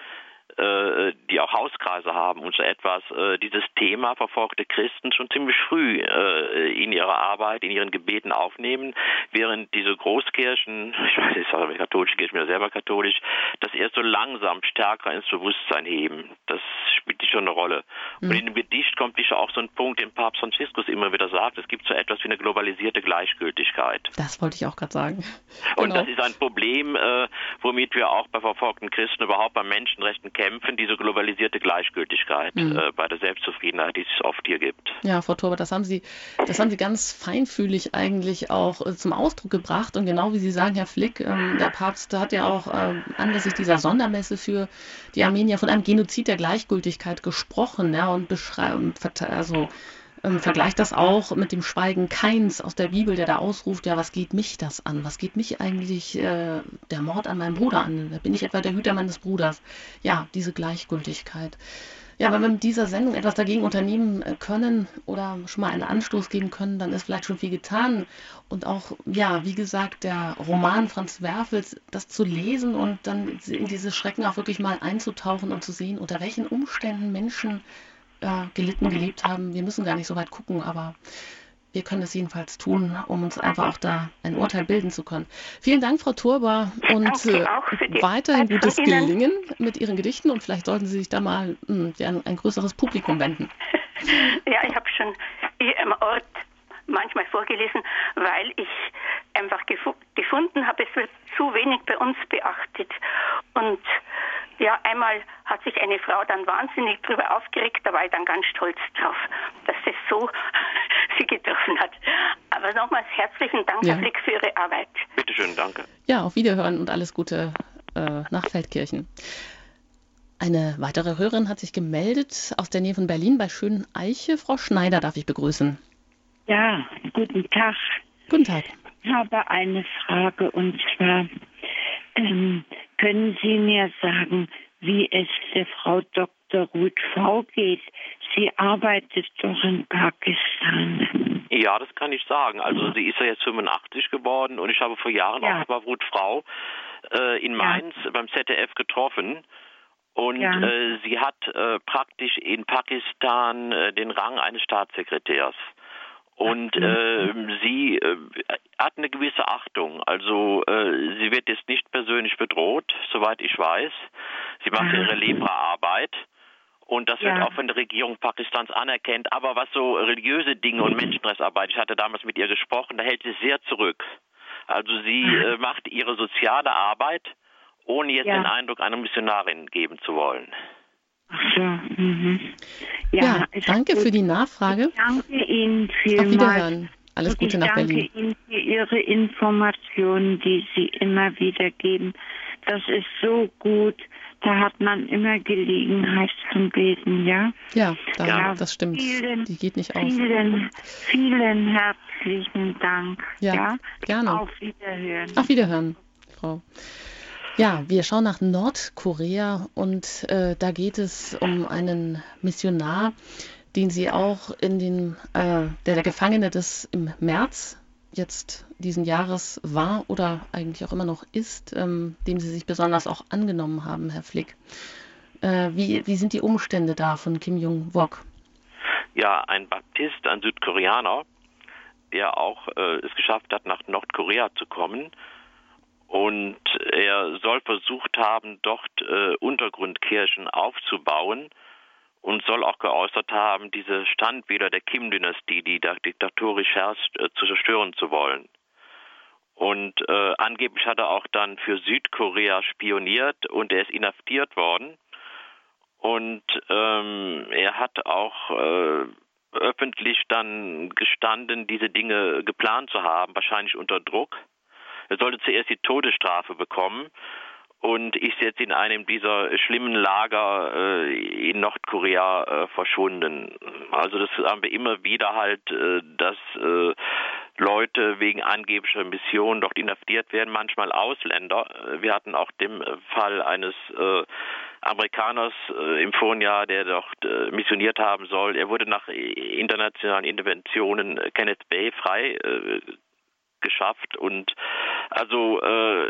die auch Hauskreise haben und so etwas, dieses Thema verfolgte Christen schon ziemlich früh in ihrer Arbeit, in ihren Gebeten aufnehmen, während diese Großkirchen, ich weiß nicht, ich sage katholische Kirche, ich bin ja selber katholisch, das erst so langsam stärker ins Bewusstsein heben. Das spielt schon eine Rolle. Mhm. Und in dem Gedicht kommt sicher auch so ein Punkt, den Papst Franziskus immer wieder sagt, es gibt so etwas wie eine globalisierte Gleichgültigkeit. Das wollte ich auch gerade sagen. Und Genau. das ist ein Problem, womit wir auch bei verfolgten Christen überhaupt bei Menschenrechten kämpfen, diese globalisierte Gleichgültigkeit mhm. äh, bei der Selbstzufriedenheit, die es oft hier gibt. Ja, Frau Turber, das haben Sie, das haben Sie ganz feinfühlig eigentlich auch äh, zum Ausdruck gebracht. Und genau wie Sie sagen, Herr Flick, ähm, der Papst hat ja auch ähm, anlässlich dieser Sondermesse für die Armenier von einem Genozid der Gleichgültigkeit gesprochen, ja, und beschreibt, also ähm, vergleicht das auch mit dem Schweigen Kains aus der Bibel, der da ausruft, ja, was geht mich das an? Was geht mich eigentlich äh, der Mord an meinem Bruder an? Da bin ich etwa der Hüter meines Bruders. Ja, diese Gleichgültigkeit. Ja, wenn wir mit dieser Sendung etwas dagegen unternehmen können oder schon mal einen Anstoß geben können, dann ist vielleicht schon viel getan. Und auch, ja, wie gesagt, der Roman Franz Werfels, das zu lesen und dann in diese Schrecken auch wirklich mal einzutauchen und zu sehen, unter welchen Umständen Menschen äh, gelitten, gelebt haben. Wir müssen gar nicht so weit gucken, aber wir können es jedenfalls tun, um uns einfach auch da ein Urteil bilden zu können. Vielen Dank, Frau Turber, und äh, weiterhin gutes Gelingen mit Ihren Gedichten und vielleicht sollten Sie sich da mal mh, ja, ein, ein größeres Publikum wenden. Ja, ich habe schon hier im Ort manchmal manchmal vorgelesen, weil ich einfach gef- gefunden habe, es wird zu wenig bei uns beachtet. Und ja, einmal hat sich eine Frau dann wahnsinnig drüber aufgeregt, da war ich dann ganz stolz drauf, dass das so sie getroffen hat. Aber nochmals herzlichen Dank, Ja. Herr Flick, für Ihre Arbeit. Bitte schön, danke. Ja, auf Wiederhören und alles Gute äh, nach Feldkirchen. Eine weitere Hörerin hat sich gemeldet aus der Nähe von Berlin bei Schöneiche. Frau Schneider darf ich begrüßen. Ja, guten Tag. Guten Tag. Ich habe eine Frage und zwar, ähm, können Sie mir sagen, wie es der Frau Doktor Ruth V. geht? Sie arbeitet doch in Pakistan. Ja, das kann ich sagen. Also sie ist ja jetzt fünfundachtzig geworden und ich habe vor Jahren Ja. auch Frau Ruth Frau äh, in Mainz ja. beim Z D F getroffen. Und Ja. äh, sie hat äh, praktisch in Pakistan äh, den Rang eines Staatssekretärs. Und äh, sie äh, hat eine gewisse Achtung. Also äh, sie wird jetzt nicht persönlich bedroht, soweit ich weiß. Sie macht ihre Lepra-Arbeit. Und das wird Ja. auch von der Regierung Pakistans anerkannt. Aber was so religiöse Dinge und Menschenrechtsarbeit, ich hatte damals mit ihr gesprochen, da hält sie sehr zurück. Also sie äh, macht ihre soziale Arbeit, ohne jetzt Ja. den Eindruck, einer Missionarin geben zu wollen. Ach so, mhm. Ja, ist danke gut. für die Nachfrage. Ich danke Ihnen Auf vielmals. Wiederhören. Alles Und Gute nach ich danke Berlin. Ihnen für Ihre Informationen, die Sie immer wieder geben. Das ist so gut. Da hat man immer Gelegenheit zum Beten, ja? Ja, da, Ja, das stimmt. vielen, Die geht nicht aus. Vielen, vielen herzlichen Dank. Ja, Ja, gerne. Auf Wiederhören. Auf Wiederhören, Frau. Ja, wir schauen nach Nordkorea und äh, da geht es um einen Missionar, den sie auch in den, äh, der der Gefangene des im März jetzt diesen Jahres war oder eigentlich auch immer noch ist, ähm, dem Sie sich besonders auch angenommen haben, Herr Flick. Äh, wie, wie sind die Umstände da von Kim Jong-wok? Ja, ein Baptist, ein Südkoreaner, der auch äh, es geschafft hat, nach Nordkorea zu kommen. Und er soll versucht haben, dort äh, Untergrundkirchen aufzubauen und soll auch geäußert haben, diese Standbilder der Kim-Dynastie, die da diktatorisch herrscht, äh, zu zerstören zu wollen. Und äh, angeblich hat er auch dann für Südkorea spioniert und er ist inhaftiert worden. Und ähm, er hat auch äh, öffentlich dann gestanden, diese Dinge geplant zu haben, wahrscheinlich unter Druck. Er sollte zuerst die Todesstrafe bekommen und ist jetzt in einem dieser schlimmen Lager äh, in Nordkorea äh, verschwunden. Also das haben wir immer wieder halt, äh, dass äh, Leute wegen angeblicher Missionen dort inhaftiert werden, manchmal Ausländer. Wir hatten auch den Fall eines äh, Amerikaners äh, im vorigen Jahr, der dort äh, missioniert haben soll. Er wurde nach internationalen Interventionen äh, Kenneth Bay frei äh, geschafft und also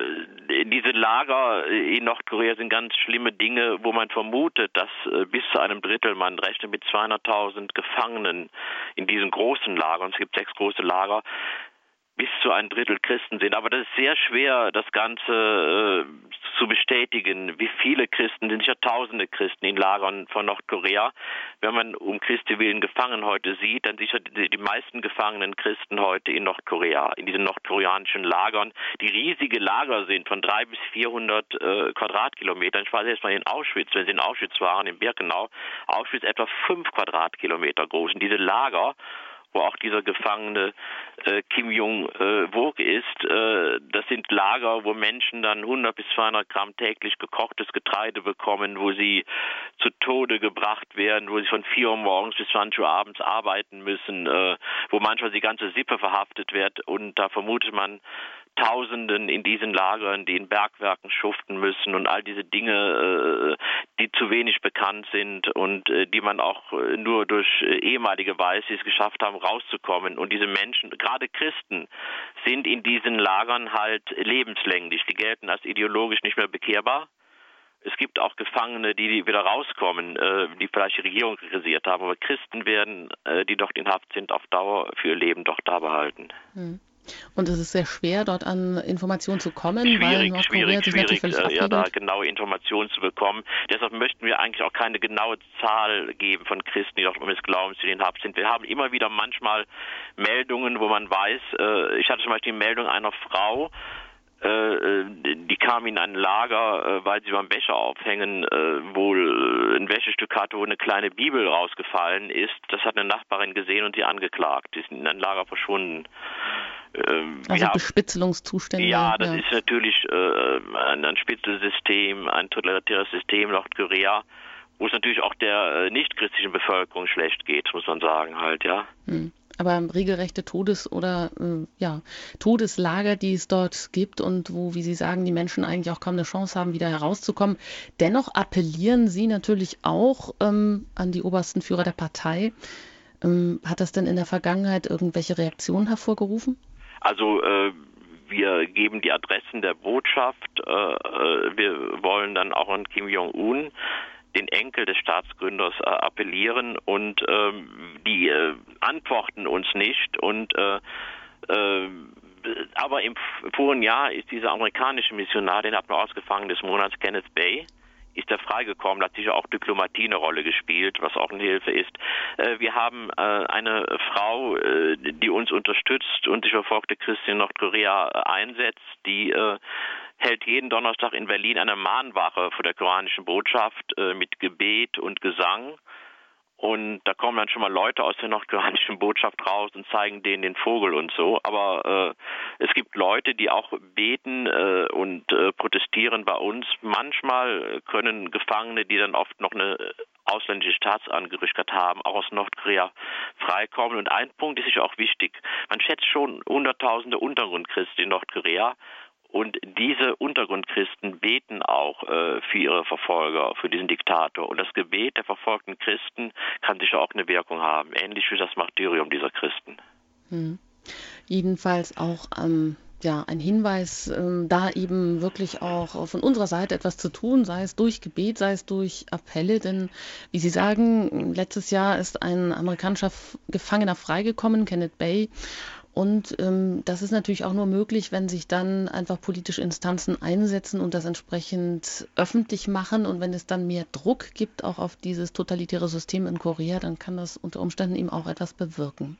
äh, diese Lager in Nordkorea sind ganz schlimme Dinge, wo man vermutet, dass äh, bis zu einem Drittel, man rechnet mit zweihunderttausend Gefangenen in diesen großen Lagern, es gibt sechs große Lager, bis zu ein Drittel Christen sind. Aber das ist sehr schwer, das Ganze äh, zu bestätigen. Wie viele Christen, sind sicher tausende Christen in Lagern von Nordkorea. Wenn man um Christi willen gefangen heute sieht, dann sicher die, die meisten gefangenen Christen heute in Nordkorea, in diesen nordkoreanischen Lagern, die riesige Lager sind von drei bis vierhundert äh, Quadratkilometern. Ich war selbst mal in Auschwitz, wenn Sie in Auschwitz waren, in Birkenau. Auschwitz etwa fünf Quadratkilometer groß. Und diese Lager, wo auch dieser Gefangene äh, Kim Jong-wok äh, ist. Äh, das sind Lager, wo Menschen dann hundert bis zweihundert Gramm täglich gekochtes Getreide bekommen, wo sie zu Tode gebracht werden, wo sie von vier Uhr morgens bis zwanzig Uhr abends arbeiten müssen, äh, wo manchmal die ganze Sippe verhaftet wird. Und da vermutet man Tausenden in diesen Lagern, die in Bergwerken schuften müssen und all diese Dinge, äh, die zu wenig bekannt sind und äh, die man auch äh, nur durch äh, ehemalige weiß, die es geschafft haben, rauszukommen. Und diese Menschen, gerade Christen, sind in diesen Lagern halt lebenslänglich. Die gelten als ideologisch nicht mehr bekehrbar. Es gibt auch Gefangene, die wieder rauskommen, äh, die vielleicht die Regierung kritisiert haben. Aber Christen werden, äh, die dort in Haft sind, auf Dauer für ihr Leben doch da behalten. Hm. Und es ist sehr schwer, dort an Informationen zu kommen, schwierig, weil Nordkorea schwierig, sich schwierig, natürlich völlig äh, ja, da abregelt. genaue Informationen zu bekommen. Deshalb möchten wir eigentlich auch keine genaue Zahl geben von Christen, die dort um des Glaubens in den Hub sind. Wir haben immer wieder manchmal Meldungen, wo man weiß, äh, ich hatte zum Beispiel die Meldung einer Frau, äh, die kam in ein Lager, äh, weil sie beim Wäsche aufhängen äh, wohl ein Wäschestück hatte, wo eine kleine Bibel rausgefallen ist. Das hat eine Nachbarin gesehen und sie angeklagt. Die sind in ein Lager verschwunden. Ähm, Also ja, Bespitzelungszustände. Ja, das ja. ist natürlich äh, ein, ein Spitzelsystem, ein totalitäres System, Nordkorea, wo es natürlich auch der äh, nicht-christlichen Bevölkerung schlecht geht, muss man sagen halt, ja. Hm. Aber regelrechte Todes- oder äh, ja, Todeslager, die es dort gibt und wo, wie Sie sagen, die Menschen eigentlich auch kaum eine Chance haben, wieder herauszukommen. Dennoch appellieren Sie natürlich auch ähm, an die obersten Führer der Partei. Ähm, hat das denn in der Vergangenheit irgendwelche Reaktionen hervorgerufen? Also äh, wir geben die Adressen der Botschaft. Äh, wir wollen dann auch an Kim Jong-un, den Enkel des Staatsgründers, äh, appellieren und ähm, die äh, antworten uns nicht. Und äh, äh, aber im vorigen Jahr ist dieser amerikanische Missionar, den hat man ausgefangen des Monats, Kenneth Bay, ist er freigekommen, hat sicher auch Diplomatie eine Rolle gespielt, was auch eine Hilfe ist. Äh, wir haben äh, eine Frau, äh, die uns unterstützt und sich verfolgte Christin in Nordkorea einsetzt, die äh, hält jeden Donnerstag in Berlin eine Mahnwache vor der koranischen Botschaft äh, mit Gebet und Gesang. Und da kommen dann schon mal Leute aus der nordkoreanischen Botschaft raus und zeigen denen den Vogel und so. Aber äh, es gibt Leute, die auch beten äh, und äh, protestieren bei uns. Manchmal können Gefangene, die dann oft noch eine ausländische Staatsangehörigkeit haben, auch aus Nordkorea freikommen. Und ein Punkt ist sicher auch wichtig. Man schätzt schon hunderttausende Untergrundchristen in Nordkorea. Und diese Untergrundchristen beten auch äh, für ihre Verfolger, für diesen Diktator. Und das Gebet der verfolgten Christen kann sicher auch eine Wirkung haben, ähnlich wie das Martyrium dieser Christen. Hm. Jedenfalls auch ähm, ja, ein Hinweis, ähm, da eben wirklich auch von unserer Seite etwas zu tun, sei es durch Gebet, sei es durch Appelle. Denn, wie Sie sagen, letztes Jahr ist ein amerikanischer Gefangener freigekommen, Kenneth Bay. Und ähm, das ist natürlich auch nur möglich, wenn sich dann einfach politische Instanzen einsetzen und das entsprechend öffentlich machen. Und wenn es dann mehr Druck gibt, auch auf dieses totalitäre System in Korea, dann kann das unter Umständen eben auch etwas bewirken.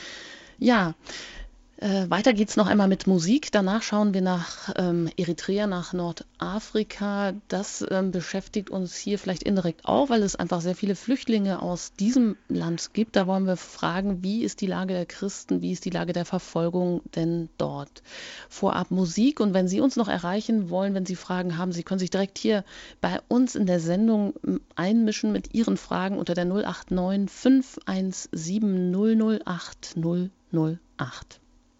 Ja, äh, weiter geht's noch einmal mit Musik. Danach schauen wir nach ähm, Eritrea, nach Nordafrika. Das ähm, beschäftigt uns hier vielleicht indirekt auch, weil es einfach sehr viele Flüchtlinge aus diesem Land gibt. Da wollen wir fragen, wie ist die Lage der Christen, wie ist die Lage der Verfolgung denn dort? Vorab Musik, und wenn Sie uns noch erreichen wollen, wenn Sie Fragen haben, Sie können sich direkt hier bei uns in der Sendung einmischen mit Ihren Fragen unter der null acht neun fünf eins sieben null null acht null null acht.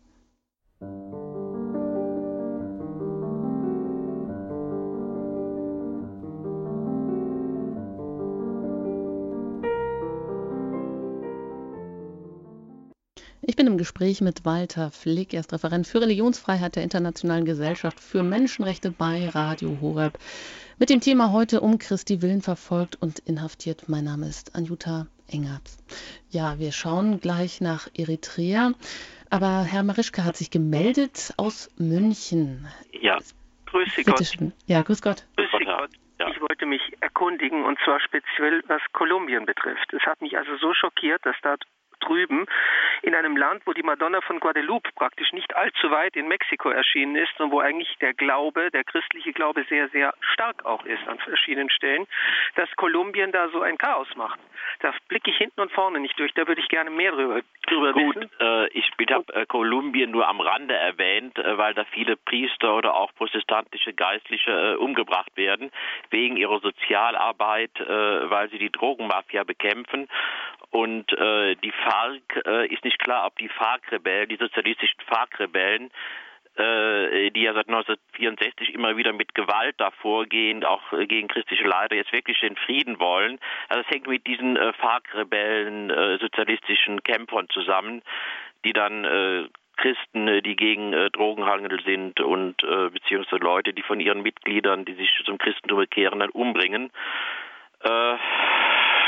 Ich bin im Gespräch mit Walter Flick, er ist Referent für Religionsfreiheit der Internationalen Gesellschaft für Menschenrechte bei Radio Horeb. Mit dem Thema heute um Christi Willen verfolgt und inhaftiert. Mein Name ist Anjuta Engertz. Ja, wir schauen gleich nach Eritrea. Aber Herr Marischka hat sich gemeldet aus München. Ja, grüß Sie Bitte Gott. schön. Ja, grüß Gott. Grüß Sie Gott. Ja. Ich wollte mich erkundigen, und zwar speziell was Kolumbien betrifft. Es hat mich also so schockiert, dass da drüben in einem Land, wo die Madonna von Guadalupe praktisch nicht allzu weit in Mexiko erschienen ist und wo eigentlich der Glaube, der christliche Glaube sehr, sehr stark auch ist an verschiedenen Stellen, dass Kolumbien da so ein Chaos macht. Da blicke ich hinten und vorne nicht durch, da würde ich gerne mehr drüber, drüber Gut, wissen. äh, ich, ich habe äh, Kolumbien nur am Rande erwähnt, äh, weil da viele Priester oder auch protestantische Geistliche äh, umgebracht werden, wegen ihrer Sozialarbeit, äh, weil sie die Drogenmafia bekämpfen. Und äh, die FARC, äh, ist nicht klar, ob die FARC-Rebellen, die sozialistischen FARC-Rebellen, äh, die ja seit neunzehnhundertvierundsechzig immer wieder mit Gewalt da vorgehen, auch äh, gegen christliche Leiter, jetzt wirklich den Frieden wollen. Also es hängt mit diesen äh, FARC-Rebellen, äh, sozialistischen Kämpfern zusammen, die dann äh, Christen, äh, die gegen äh, Drogenhandel sind und äh, beziehungsweise Leute, die von ihren Mitgliedern, die sich zum Christentum bekehren, dann umbringen. Äh,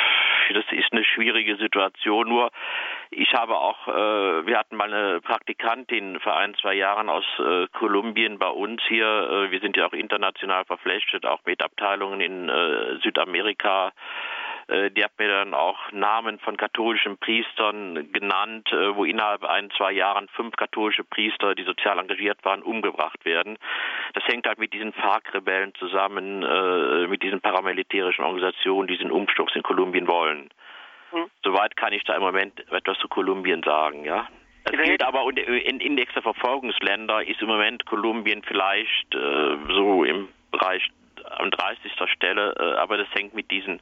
das ist eine schwierige Situation. Nur ich habe auch, äh, wir hatten mal eine Praktikantin vor ein, zwei Jahren aus äh, Kolumbien bei uns hier. Äh, wir sind ja auch international verflechtet, auch mit Abteilungen in äh, Südamerika. Äh, die hat mir dann auch Namen von katholischen Priestern genannt, äh, wo innerhalb ein, zwei Jahren fünf katholische Priester, die sozial engagiert waren, umgebracht werden. Das hängt halt mit diesen FARC-Rebellen zusammen, äh, mit diesen paramilitärischen Organisationen, die diesen Umsturz in Kolumbien wollen. Hm. Soweit kann ich da im Moment etwas zu Kolumbien sagen, ja. Es gilt aber in Index der Verfolgungsländer ist im Moment Kolumbien vielleicht äh, so im Bereich an dreißigster Stelle, äh, aber das hängt mit diesen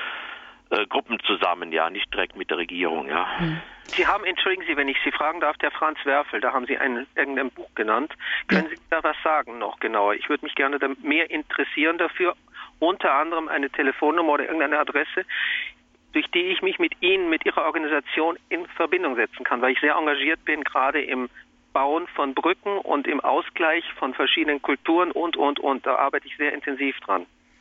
äh, Gruppen zusammen, ja, nicht direkt mit der Regierung, ja. Hm. Sie haben, entschuldigen Sie, wenn ich Sie fragen darf, der Franz Werfel, da haben Sie ein, irgendein Buch genannt. Können ja. Sie da was sagen noch genauer? Ich würde mich gerne da mehr interessieren dafür, unter anderem eine Telefonnummer oder irgendeine Adresse, durch die ich mich mit Ihnen, mit Ihrer Organisation in Verbindung setzen kann, weil ich sehr engagiert bin, gerade im Bauen von Brücken und im Ausgleich von verschiedenen Kulturen und, und, und. Da arbeite ich sehr intensiv dran.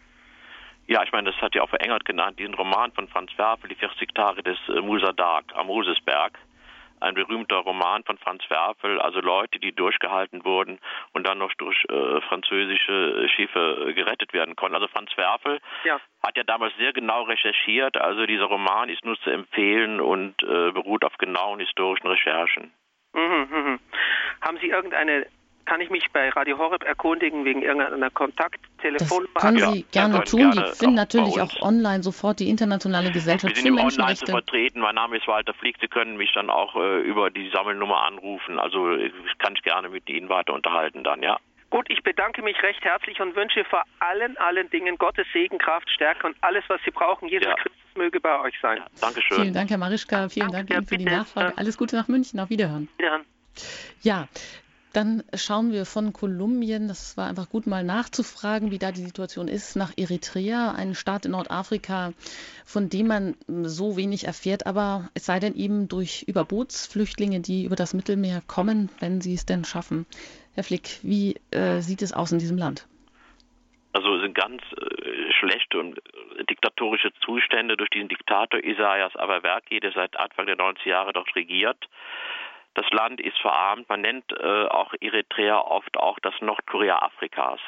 Ja, ich meine, das hat ja auch Verengert genannt, diesen Roman von Franz Werfel, die vierzig Tage des äh, Musa Dagh am Mosesberg. Ein berühmter Roman von Franz Werfel, also Leute, die durchgehalten wurden und dann noch durch äh, französische Schiffe äh, gerettet werden konnten. Also Franz Werfel ja. hat ja damals sehr genau recherchiert, also dieser Roman ist nur zu empfehlen und äh, beruht auf genauen historischen Recherchen. Mhm, mhm. Haben Sie irgendeine, kann ich mich bei Radio Horeb erkundigen wegen irgendeiner Kontakttelefonnummer? Das können Sie ja, gerne tun. Die finden natürlich auch online sofort die Internationale Gesellschaft für Menschenrechte. Wir sind online zu vertreten. Mein Name ist Walter Flieg. Sie können mich dann auch äh, über die Sammelnummer anrufen. Also ich kann ich gerne mit Ihnen weiter unterhalten dann, ja. Gut, ich bedanke mich recht herzlich und wünsche vor allen, allen Dingen Gottes Segen, Kraft, Stärke und alles, was Sie brauchen. Jesus ja. Christus möge bei euch sein. Ja, Dankeschön. Vielen Dank, Herr Marischka. Vielen Danke, Dank Ihnen für bitte. die Nachfrage. Alles Gute nach München. Auf Wiederhören. Wiederhören. Ja, dann schauen wir von Kolumbien, das war einfach gut mal nachzufragen, wie da die Situation ist, nach Eritrea, ein Staat in Nordafrika, von dem man so wenig erfährt, aber es sei denn eben durch Überbootsflüchtlinge, die über das Mittelmeer kommen, wenn sie es denn schaffen. Herr Flick, wie äh, sieht es aus in diesem Land? Also es sind ganz äh, schlechte und diktatorische Zustände durch diesen Diktator Isaias Afwerki, der seit Anfang der neunziger Jahre dort regiert. Das Land ist verarmt. Man nennt äh, auch Eritrea oft auch das Nordkorea Afrikas.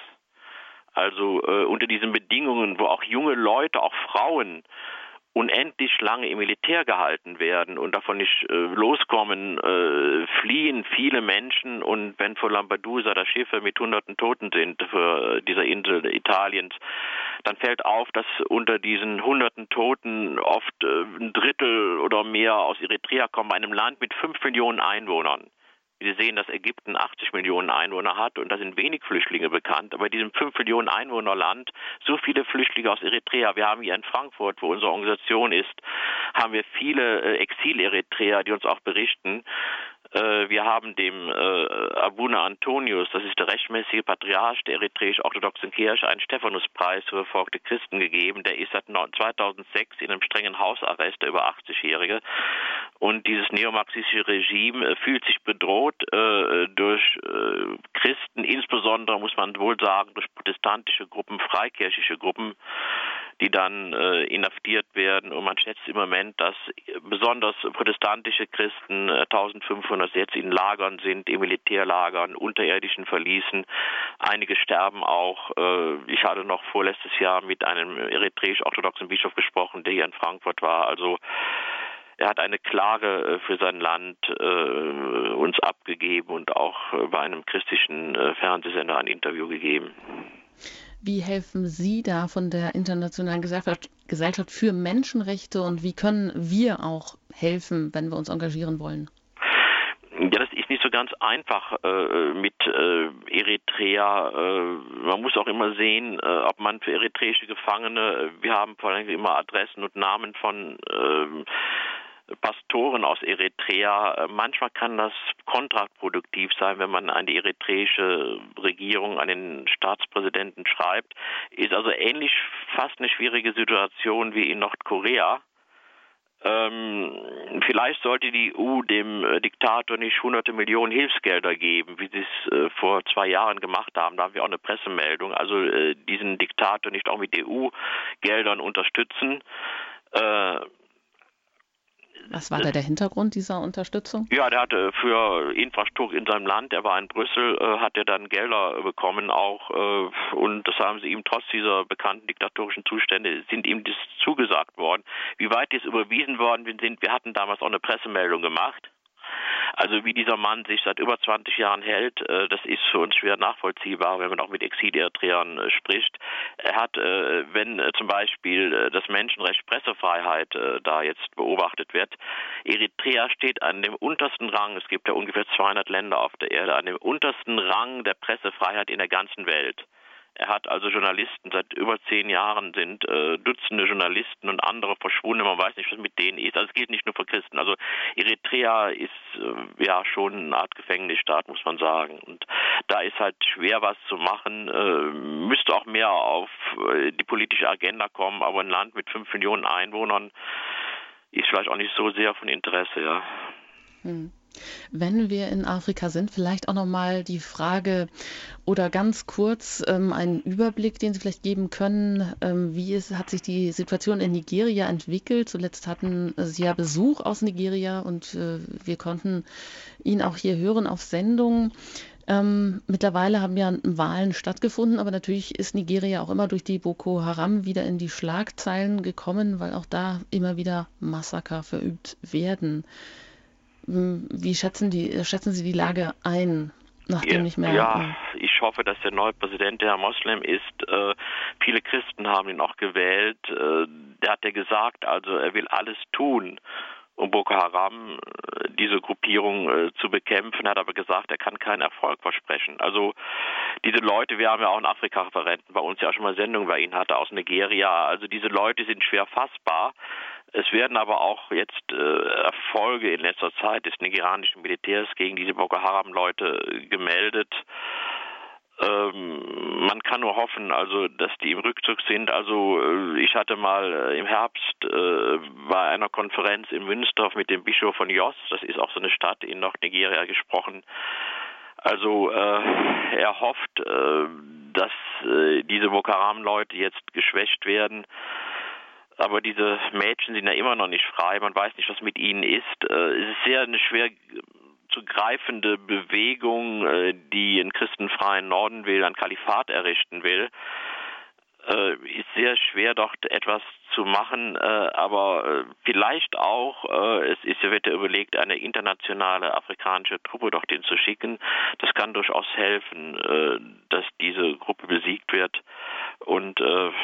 Also äh, unter diesen Bedingungen, wo auch junge Leute, auch Frauen, unendlich lange im Militär gehalten werden und davon nicht äh, loskommen, äh, fliehen viele Menschen. Und wenn vor Lampedusa da Schiffe mit hunderten Toten sind für äh, dieser Insel Italiens, dann fällt auf, dass unter diesen hunderten Toten oft äh, ein Drittel oder mehr aus Eritrea kommen, bei einem Land mit fünf Millionen Einwohnern. Wir sehen, dass Ägypten achtzig Millionen Einwohner hat und da sind wenig Flüchtlinge bekannt. Aber in diesem fünf Millionen Einwohnerland so viele Flüchtlinge aus Eritrea. Wir haben hier in Frankfurt, wo unsere Organisation ist, haben wir viele äh, Exil-Eritreer, die uns auch berichten. Äh, wir haben dem äh, Abuna Antonius, das ist der rechtmäßige Patriarch der eritreisch-orthodoxen Kirche, einen Stephanuspreis für verfolgte Christen gegeben. Der ist seit zweitausendsechs in einem strengen Hausarrest, der über achtzig-Jährige. Und dieses neomarxistische Regime äh, fühlt sich bedroht äh, durch äh, Christen, insbesondere, muss man wohl sagen, durch protestantische Gruppen, freikirchliche Gruppen, die dann äh, inhaftiert werden. Und man schätzt im Moment, dass besonders protestantische Christen, äh, eintausendfünfhundert jetzt in Lagern sind, in Militärlagern, unterirdischen Verließen. Einige sterben auch. Äh, ich hatte noch vorletztes Jahr mit einem eritreisch-orthodoxen Bischof gesprochen, der hier in Frankfurt war. Also er hat eine Klage für sein Land äh, uns abgegeben und auch äh, bei einem christlichen äh, Fernsehsender ein Interview gegeben. Wie helfen Sie da von der Internationalen Gesellschaft, Gesellschaft für Menschenrechte und wie können wir auch helfen, wenn wir uns engagieren wollen? Ja, das ist nicht so ganz einfach äh, mit äh, Eritrea. Äh, man muss auch immer sehen, äh, ob man für eritreische Gefangene, wir haben vor allem immer Adressen und Namen von äh, Pastoren aus Eritrea. Manchmal kann das kontraproduktiv sein, wenn man an die eritreische Regierung, an den Staatspräsidenten schreibt. Ist also ähnlich fast eine schwierige Situation wie in Nordkorea. Ähm, vielleicht sollte die E U dem äh, Diktator nicht hunderte Millionen Hilfsgelder geben, wie sie es äh, vor zwei Jahren gemacht haben. Da haben wir auch eine Pressemeldung. Also äh, diesen Diktator nicht auch mit E U-Geldern unterstützen. Äh, Was war da der Hintergrund dieser Unterstützung? Ja, der hatte für Infrastruktur in seinem Land, er war in Brüssel, äh, hat er dann Gelder bekommen auch äh, und das haben sie ihm trotz dieser bekannten diktatorischen Zustände, sind ihm das zugesagt worden. Wie weit dies überwiesen worden sind, wir hatten damals auch eine Pressemeldung gemacht. Also wie dieser Mann sich seit über zwanzig Jahren hält, äh, das ist für uns schwer nachvollziehbar, wenn man auch mit Exil-Eritreern äh, spricht. Er hat, äh, wenn äh, zum Beispiel äh, das Menschenrecht Pressefreiheit äh, da jetzt beobachtet wird, Eritrea steht an dem untersten Rang, es gibt ja ungefähr zweihundert Länder auf der Erde, an dem untersten Rang der Pressefreiheit in der ganzen Welt. Er hat also Journalisten, seit über zehn Jahren sind äh, Dutzende Journalisten und andere verschwunden. Man weiß nicht, was mit denen ist. Also es gilt nicht nur für Christen. Also Eritrea ist äh, ja schon eine Art Gefängnisstaat, muss man sagen. Und da ist halt schwer was zu machen. Äh, müsste auch mehr auf äh, die politische Agenda kommen. Aber ein Land mit fünf Millionen Einwohnern ist vielleicht auch nicht so sehr von Interesse, ja. Hm. Wenn wir in Afrika sind, vielleicht auch nochmal die Frage oder ganz kurz ähm, einen Überblick, den Sie vielleicht geben können, ähm, wie es, hat sich die Situation in Nigeria entwickelt? Zuletzt hatten Sie ja Besuch aus Nigeria und äh, wir konnten ihn auch hier hören auf Sendung. Ähm, mittlerweile haben ja Wahlen stattgefunden, aber natürlich ist Nigeria auch immer durch die Boko Haram wieder in die Schlagzeilen gekommen, weil auch da immer wieder Massaker verübt werden. Wie schätzen, die, schätzen Sie die Lage ein, nachdem ja, nicht mehr... Ja, ich hoffe, dass der neue Präsident, der Moslem ist, äh, viele Christen haben ihn auch gewählt. Äh, der hat ja gesagt, also er will alles tun, um Boko Haram, äh, diese Gruppierung äh, zu bekämpfen, hat aber gesagt, er kann keinen Erfolg versprechen. Also diese Leute, wir haben ja auch einen Afrika-Referenten bei uns, ja auch schon mal Sendungen bei Ihnen hatte, aus Nigeria, also diese Leute sind schwer fassbar. Es werden aber auch jetzt äh, Erfolge in letzter Zeit des nigerianischen Militärs gegen diese Boko Haram-Leute gemeldet. Ähm, man kann nur hoffen, also, dass die im Rückzug sind. Also äh, ich hatte mal äh, im Herbst äh, bei einer Konferenz in Münster mit dem Bischof von Jos, das ist auch so eine Stadt in Nordnigeria, gesprochen. Also äh, er hofft, äh, dass äh, diese Boko Haram-Leute jetzt geschwächt werden. Aber diese Mädchen sind ja immer noch nicht frei. Man weiß nicht, was mit ihnen ist. Es ist sehr eine schwer zu greifende Bewegung, die einen christenfreien Norden will, ein Kalifat errichten will. Ist sehr schwer, dort etwas zu machen, aber vielleicht auch, es ist, wird ja überlegt, eine internationale afrikanische Truppe dorthin zu schicken. Das kann durchaus helfen, dass diese Gruppe besiegt wird. Und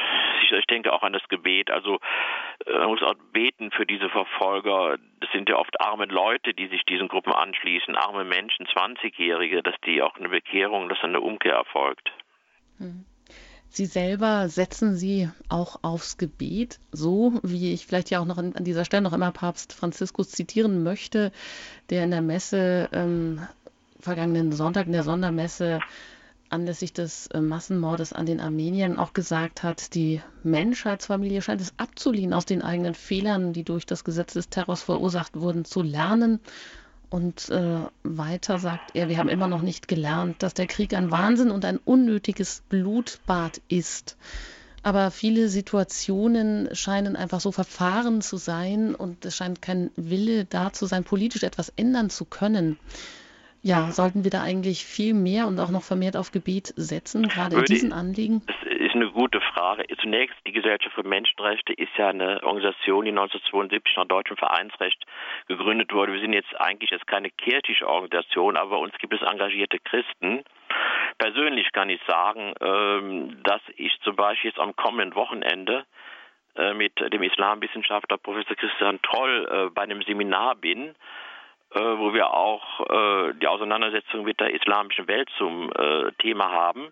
ich denke auch an das Gebet. Also man muss auch beten für diese Verfolger. Das sind ja oft arme Leute, die sich diesen Gruppen anschließen, arme Menschen, zwanzigjährige, dass die auch eine Bekehrung, dass eine Umkehr erfolgt. Hm. Sie selber setzen Sie auch aufs Gebet, so wie ich vielleicht ja auch noch an dieser Stelle noch einmal Papst Franziskus zitieren möchte, der in der Messe ähm, vergangenen Sonntag, in der Sondermesse anlässlich des äh, Massenmordes an den Armeniern auch gesagt hat, die Menschheitsfamilie scheint es abzulehnen, aus den eigenen Fehlern, die durch das Gesetz des Terrors verursacht wurden, zu lernen. Und äh, weiter sagt er, wir haben immer noch nicht gelernt, dass der Krieg ein Wahnsinn und ein unnötiges Blutbad ist. Aber viele Situationen scheinen einfach so verfahren zu sein und es scheint kein Wille da zu sein, politisch etwas ändern zu können. Ja, sollten wir da eigentlich viel mehr und auch noch vermehrt auf Gebet setzen, gerade in diesen Anliegen? Das ist eine gute Frage. Zunächst, die Gesellschaft für Menschenrechte ist ja eine Organisation, die neunzehnhundertzweiundsiebzig nach deutschem Vereinsrecht gegründet wurde. Wir sind jetzt eigentlich jetzt keine kirchliche Organisation, aber bei uns gibt es engagierte Christen. Persönlich kann ich sagen, dass ich zum Beispiel jetzt am kommenden Wochenende mit dem Islamwissenschaftler Professor Christian Troll bei einem Seminar bin, wo wir auch äh, die Auseinandersetzung mit der islamischen Welt zum äh, Thema haben.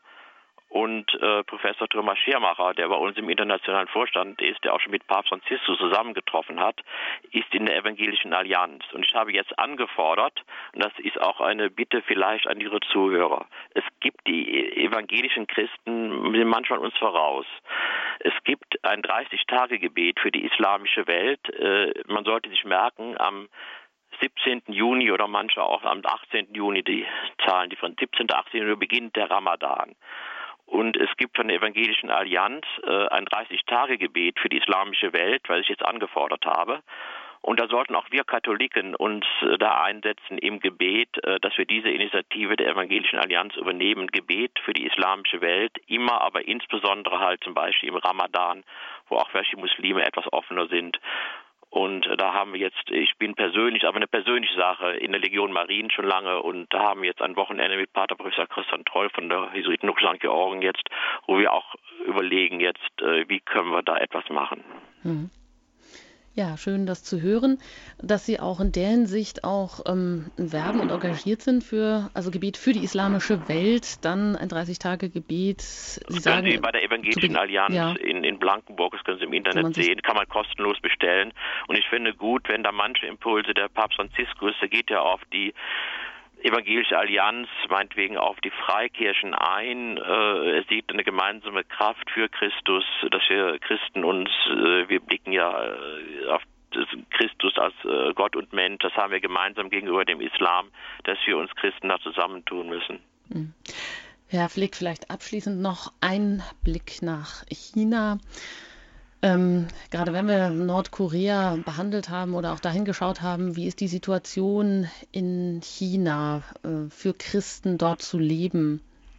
Und äh, Professor Thomas Schirmacher, der bei uns im internationalen Vorstand ist, der auch schon mit Papst Franziskus zusammengetroffen hat, ist in der Evangelischen Allianz. Und ich habe jetzt angefordert, und das ist auch eine Bitte vielleicht an Ihre Zuhörer, es gibt die evangelischen Christen, sind manchmal uns voraus. Es gibt ein dreißig-Tage-Gebet für die islamische Welt. Äh, man sollte sich merken, am siebzehnten Juni oder manche auch am achtzehnten Juni, die Zahlen, die von siebzehnten, achtzehnten Juni beginnt der Ramadan. Und es gibt von der Evangelischen Allianz äh, ein dreißig-Tage-Gebet für die islamische Welt, was ich jetzt angefordert habe. Und da sollten auch wir Katholiken uns äh, da einsetzen im Gebet, äh, dass wir diese Initiative der Evangelischen Allianz übernehmen. Gebet für die islamische Welt, immer, aber insbesondere halt zum Beispiel im Ramadan, wo auch welche Muslime etwas offener sind. Und äh, da haben wir jetzt, ich bin persönlich, aber eine persönliche Sache, in der Legion Marien schon lange, und da haben wir jetzt ein Wochenende mit Pater Professor Christian Troll von der Jesuitenhochschule Sankt Georgen jetzt, wo wir auch überlegen jetzt, äh, wie können wir da etwas machen. Mhm. Ja, schön, das zu hören, dass Sie auch in der Hinsicht auch ähm, werben und engagiert sind für, also Gebet für die islamische Welt, dann ein dreißig-Tage-Gebet. Sie das sagen, können Sie bei der Evangelischen Allianz ja. in, in Blankenburg, das können Sie im Internet sehen, kann man kostenlos bestellen. Und ich finde gut, wenn da manche Impulse, der Papst Franziskus, der geht ja auf die Evangelische Allianz, meinetwegen auf die Freikirchen ein. Äh, er sieht eine gemeinsame Kraft für Christus, dass wir Christen uns, äh, wir blicken ja äh, auf Christus als äh, Gott und Mensch, das haben wir gemeinsam gegenüber dem Islam, dass wir uns Christen da zusammentun müssen. Mhm. Herr Flick, vielleicht abschließend noch ein Blick nach China. Ähm, gerade wenn wir Nordkorea behandelt haben oder auch dahin geschaut haben, wie ist die Situation in China äh, für Christen dort zu leben?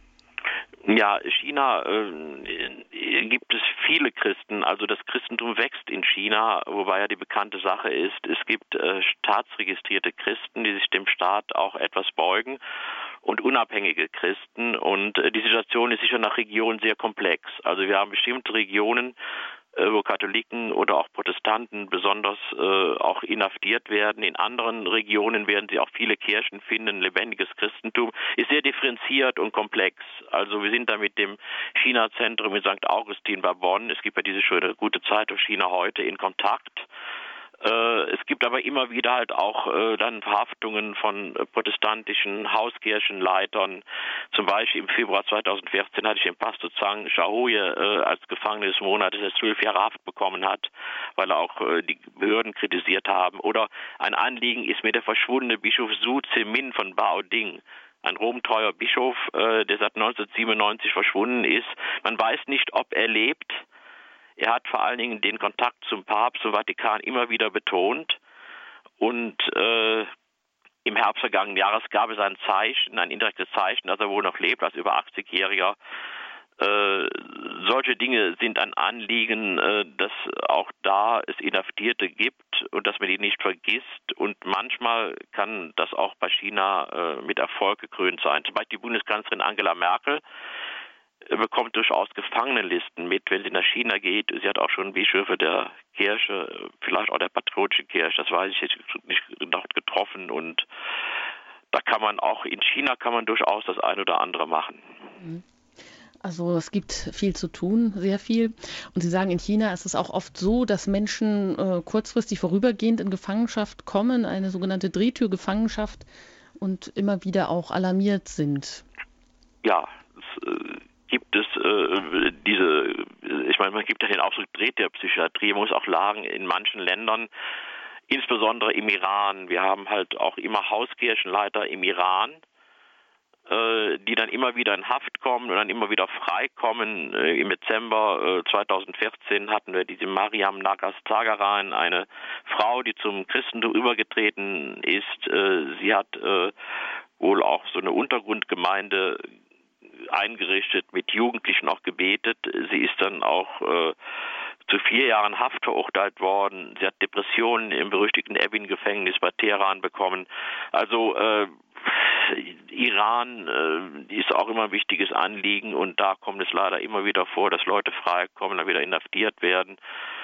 Ja, China äh, gibt es viele Christen, also das Christentum wächst in China, wobei ja die bekannte Sache ist, es gibt äh, staatsregistrierte Christen, die sich dem Staat auch etwas beugen, und unabhängige Christen, und äh, die Situation ist sicher nach Region sehr komplex. Also wir haben bestimmte Regionen, wo Katholiken oder auch Protestanten besonders äh, auch inhaftiert werden. In anderen Regionen werden Sie auch viele Kirchen finden. Lebendiges Christentum ist sehr differenziert und komplex. Also wir sind da mit dem China-Zentrum in Sankt Augustin bei Bonn, es gibt ja diese schöne gute Zeitung China heute, in Kontakt. Es gibt aber immer wieder halt auch äh, dann Verhaftungen von äh, protestantischen Hauskirchenleitern. Zum Beispiel im Februar zweitausendvierzehn hatte ich den Pastor Zhang Xiaoye äh, als Gefangener des Monats, der zwölf Jahre Haft bekommen hat, weil er auch äh, die Behörden kritisiert haben. Oder ein Anliegen ist mir der verschwundene Bischof Su Zemin von Baoding. Ein romtreuer Bischof, äh, der seit neunzehnhundertsiebenundneunzig verschwunden ist. Man weiß nicht, ob er lebt. Er hat vor allen Dingen den Kontakt zum Papst, zum Vatikan immer wieder betont. Und äh, im Herbst vergangenen Jahres gab es ein Zeichen, ein indirektes Zeichen, dass er wohl noch lebt, als über achtzigjähriger. Äh, solche Dinge sind ein Anliegen, äh, dass auch da es Inhaftierte gibt und dass man die nicht vergisst. Und manchmal kann das auch bei China äh, mit Erfolg gekrönt sein. Zum Beispiel die Bundeskanzlerin Angela Merkel bekommt durchaus Gefangenenlisten mit, wenn sie nach China geht. Sie hat auch schon Bischöfe der Kirche, vielleicht auch der Patriotischen Kirche, das weiß ich jetzt nicht, dort getroffen. Und da kann man auch, in China kann man durchaus das ein oder andere machen. Also es gibt viel zu tun, sehr viel. Und Sie sagen, in China ist es auch oft so, dass Menschen äh, kurzfristig vorübergehend in Gefangenschaft kommen, eine sogenannte Drehtürgefangenschaft, und immer wieder auch alarmiert sind. Ja, es äh, gibt es äh, diese, ich meine, man gibt ja den Ausdruck Drehtürpsychiatrie, muss auch sagen, in manchen Ländern, insbesondere im Iran. Wir haben halt auch immer Hauskirchenleiter im Iran, äh, die dann immer wieder in Haft kommen und dann immer wieder freikommen. Äh, Im Dezember äh, zweitausendvierzehn hatten wir diese Mariam Nagas Zagaran, eine Frau, die zum Christentum übergetreten ist. Äh, sie hat äh, wohl auch so eine Untergrundgemeinde eingerichtet, mit Jugendlichen auch gebetet. Sie ist dann auch äh, zu vier Jahren Haft verurteilt worden. Sie hat Depressionen im berüchtigten Evin-Gefängnis bei Teheran bekommen. Also äh, Iran äh, ist auch immer ein wichtiges Anliegen, und da kommt es leider immer wieder vor, dass Leute freikommen, dann wieder inhaftiert werden.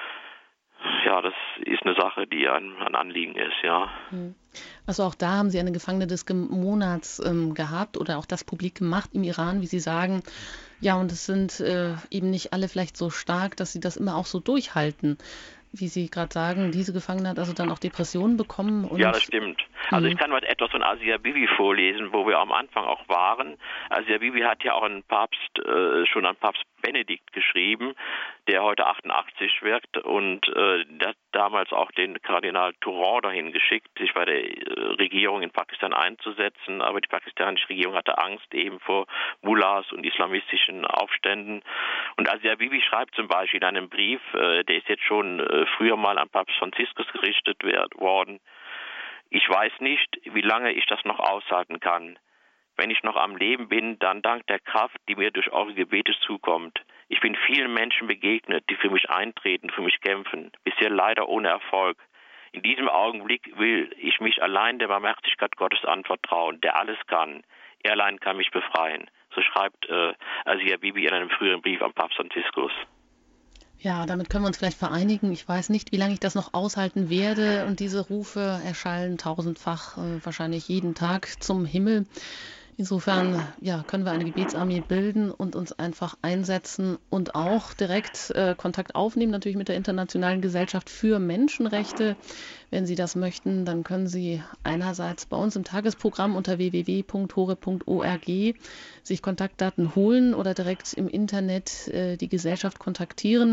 Ja, das ist eine Sache, die ein, ein Anliegen ist, ja. Also auch da haben Sie eine Gefangene des Monats ähm, gehabt oder auch das publik gemacht im Iran, wie Sie sagen. Ja, und es sind äh, eben nicht alle vielleicht so stark, dass sie das immer auch so durchhalten. Wie Sie gerade sagen, diese Gefangene hat also dann auch Depressionen bekommen. Und ja, das stimmt. Also ich kann mal etwas von Asia Bibi vorlesen, wo wir am Anfang auch waren. Asia Bibi hat ja auch einen Papst, äh, schon an Papst Benedikt geschrieben, der heute achtundachtzig wirkt und äh, der hat damals auch den Kardinal Turan dahin geschickt, sich bei der äh, Regierung in Pakistan einzusetzen, aber die pakistanische Regierung hatte Angst eben vor Mullahs und islamistischen Aufständen. Und Asia Bibi schreibt zum Beispiel in einem Brief, äh, der ist jetzt schon äh, früher mal an Papst Franziskus gerichtet werd, worden, ich weiß nicht, wie lange ich das noch aushalten kann. Wenn ich noch am Leben bin, dann dank der Kraft, die mir durch eure Gebete zukommt. Ich bin vielen Menschen begegnet, die für mich eintreten, für mich kämpfen, bisher leider ohne Erfolg. In diesem Augenblick will ich mich allein der Barmherzigkeit Gottes anvertrauen, der alles kann. Er allein kann mich befreien. So schreibt äh, Asia Bibi in einem früheren Brief an Papst Franziskus. Ja, damit können wir uns vielleicht vereinigen. Ich weiß nicht, wie lange ich das noch aushalten werde. Und diese Rufe erschallen tausendfach, äh, wahrscheinlich jeden Tag zum Himmel. Insofern ja, können wir eine Gebetsarmee bilden und uns einfach einsetzen und auch direkt äh, Kontakt aufnehmen, natürlich mit der Internationalen Gesellschaft für Menschenrechte. Wenn Sie das möchten, dann können Sie einerseits bei uns im Tagesprogramm unter w w w punkt horeb punkt org sich Kontaktdaten holen oder direkt im Internet äh, die Gesellschaft kontaktieren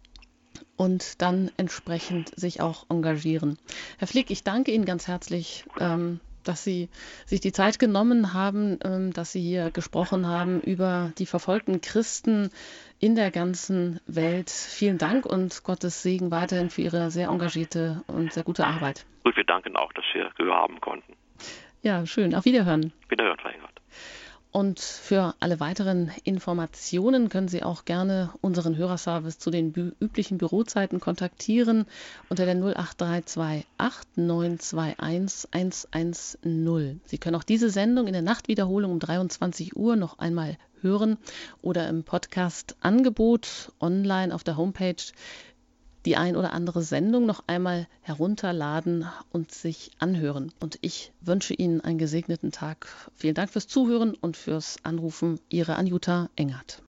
und dann entsprechend sich auch engagieren. Herr Flick, ich danke Ihnen ganz herzlich, ähm, dass Sie sich die Zeit genommen haben, ähm, dass Sie hier gesprochen haben über die verfolgten Christen in der ganzen Welt. Vielen Dank und Gottes Segen weiterhin für Ihre sehr engagierte und sehr gute Arbeit. Gut, wir danken auch, dass wir Gehör haben konnten. Ja, schön. Auf Wiederhören. Wiederhören, Frau Engert. Und für alle weiteren Informationen können Sie auch gerne unseren Hörerservice zu den bü- üblichen Bürozeiten kontaktieren unter der null acht drei zwei acht neun zwei eins eins eins null. Sie können auch diese Sendung in der Nachtwiederholung um dreiundzwanzig Uhr noch einmal hören oder im Podcast-Angebot online auf der Homepage die ein oder andere Sendung noch einmal herunterladen und sich anhören. Und ich wünsche Ihnen einen gesegneten Tag. Vielen Dank fürs Zuhören und fürs Anrufen. Ihre Anjuta Engert.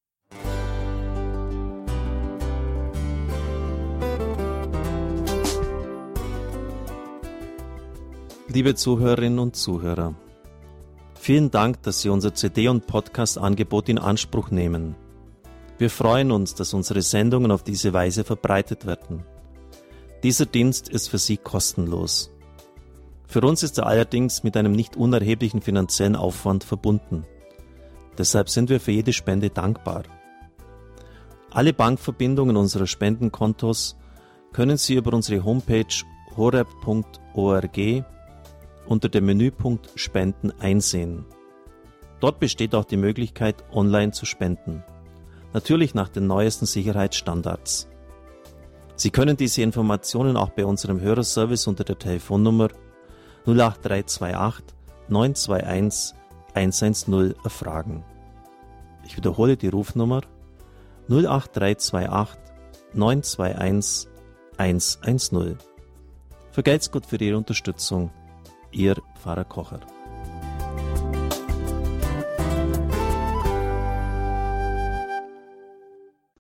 Liebe Zuhörerinnen und Zuhörer, vielen Dank, dass Sie unser C D- und Podcast-Angebot in Anspruch nehmen. Wir freuen uns, dass unsere Sendungen auf diese Weise verbreitet werden. Dieser Dienst ist für Sie kostenlos. Für uns ist er allerdings mit einem nicht unerheblichen finanziellen Aufwand verbunden. Deshalb sind wir für jede Spende dankbar. Alle Bankverbindungen unserer Spendenkontos können Sie über unsere Homepage horeb punkt org unter dem Menüpunkt Spenden einsehen. Dort besteht auch die Möglichkeit, online zu spenden. Natürlich nach den neuesten Sicherheitsstandards. Sie können diese Informationen auch bei unserem Hörerservice unter der Telefonnummer null acht drei zwei acht neun zwei eins eins eins null erfragen. Ich wiederhole die Rufnummer null acht drei zwei acht neun zwei eins eins eins null. Vergelt's Gott für Ihre Unterstützung. Ihr Pfarrer Kocher.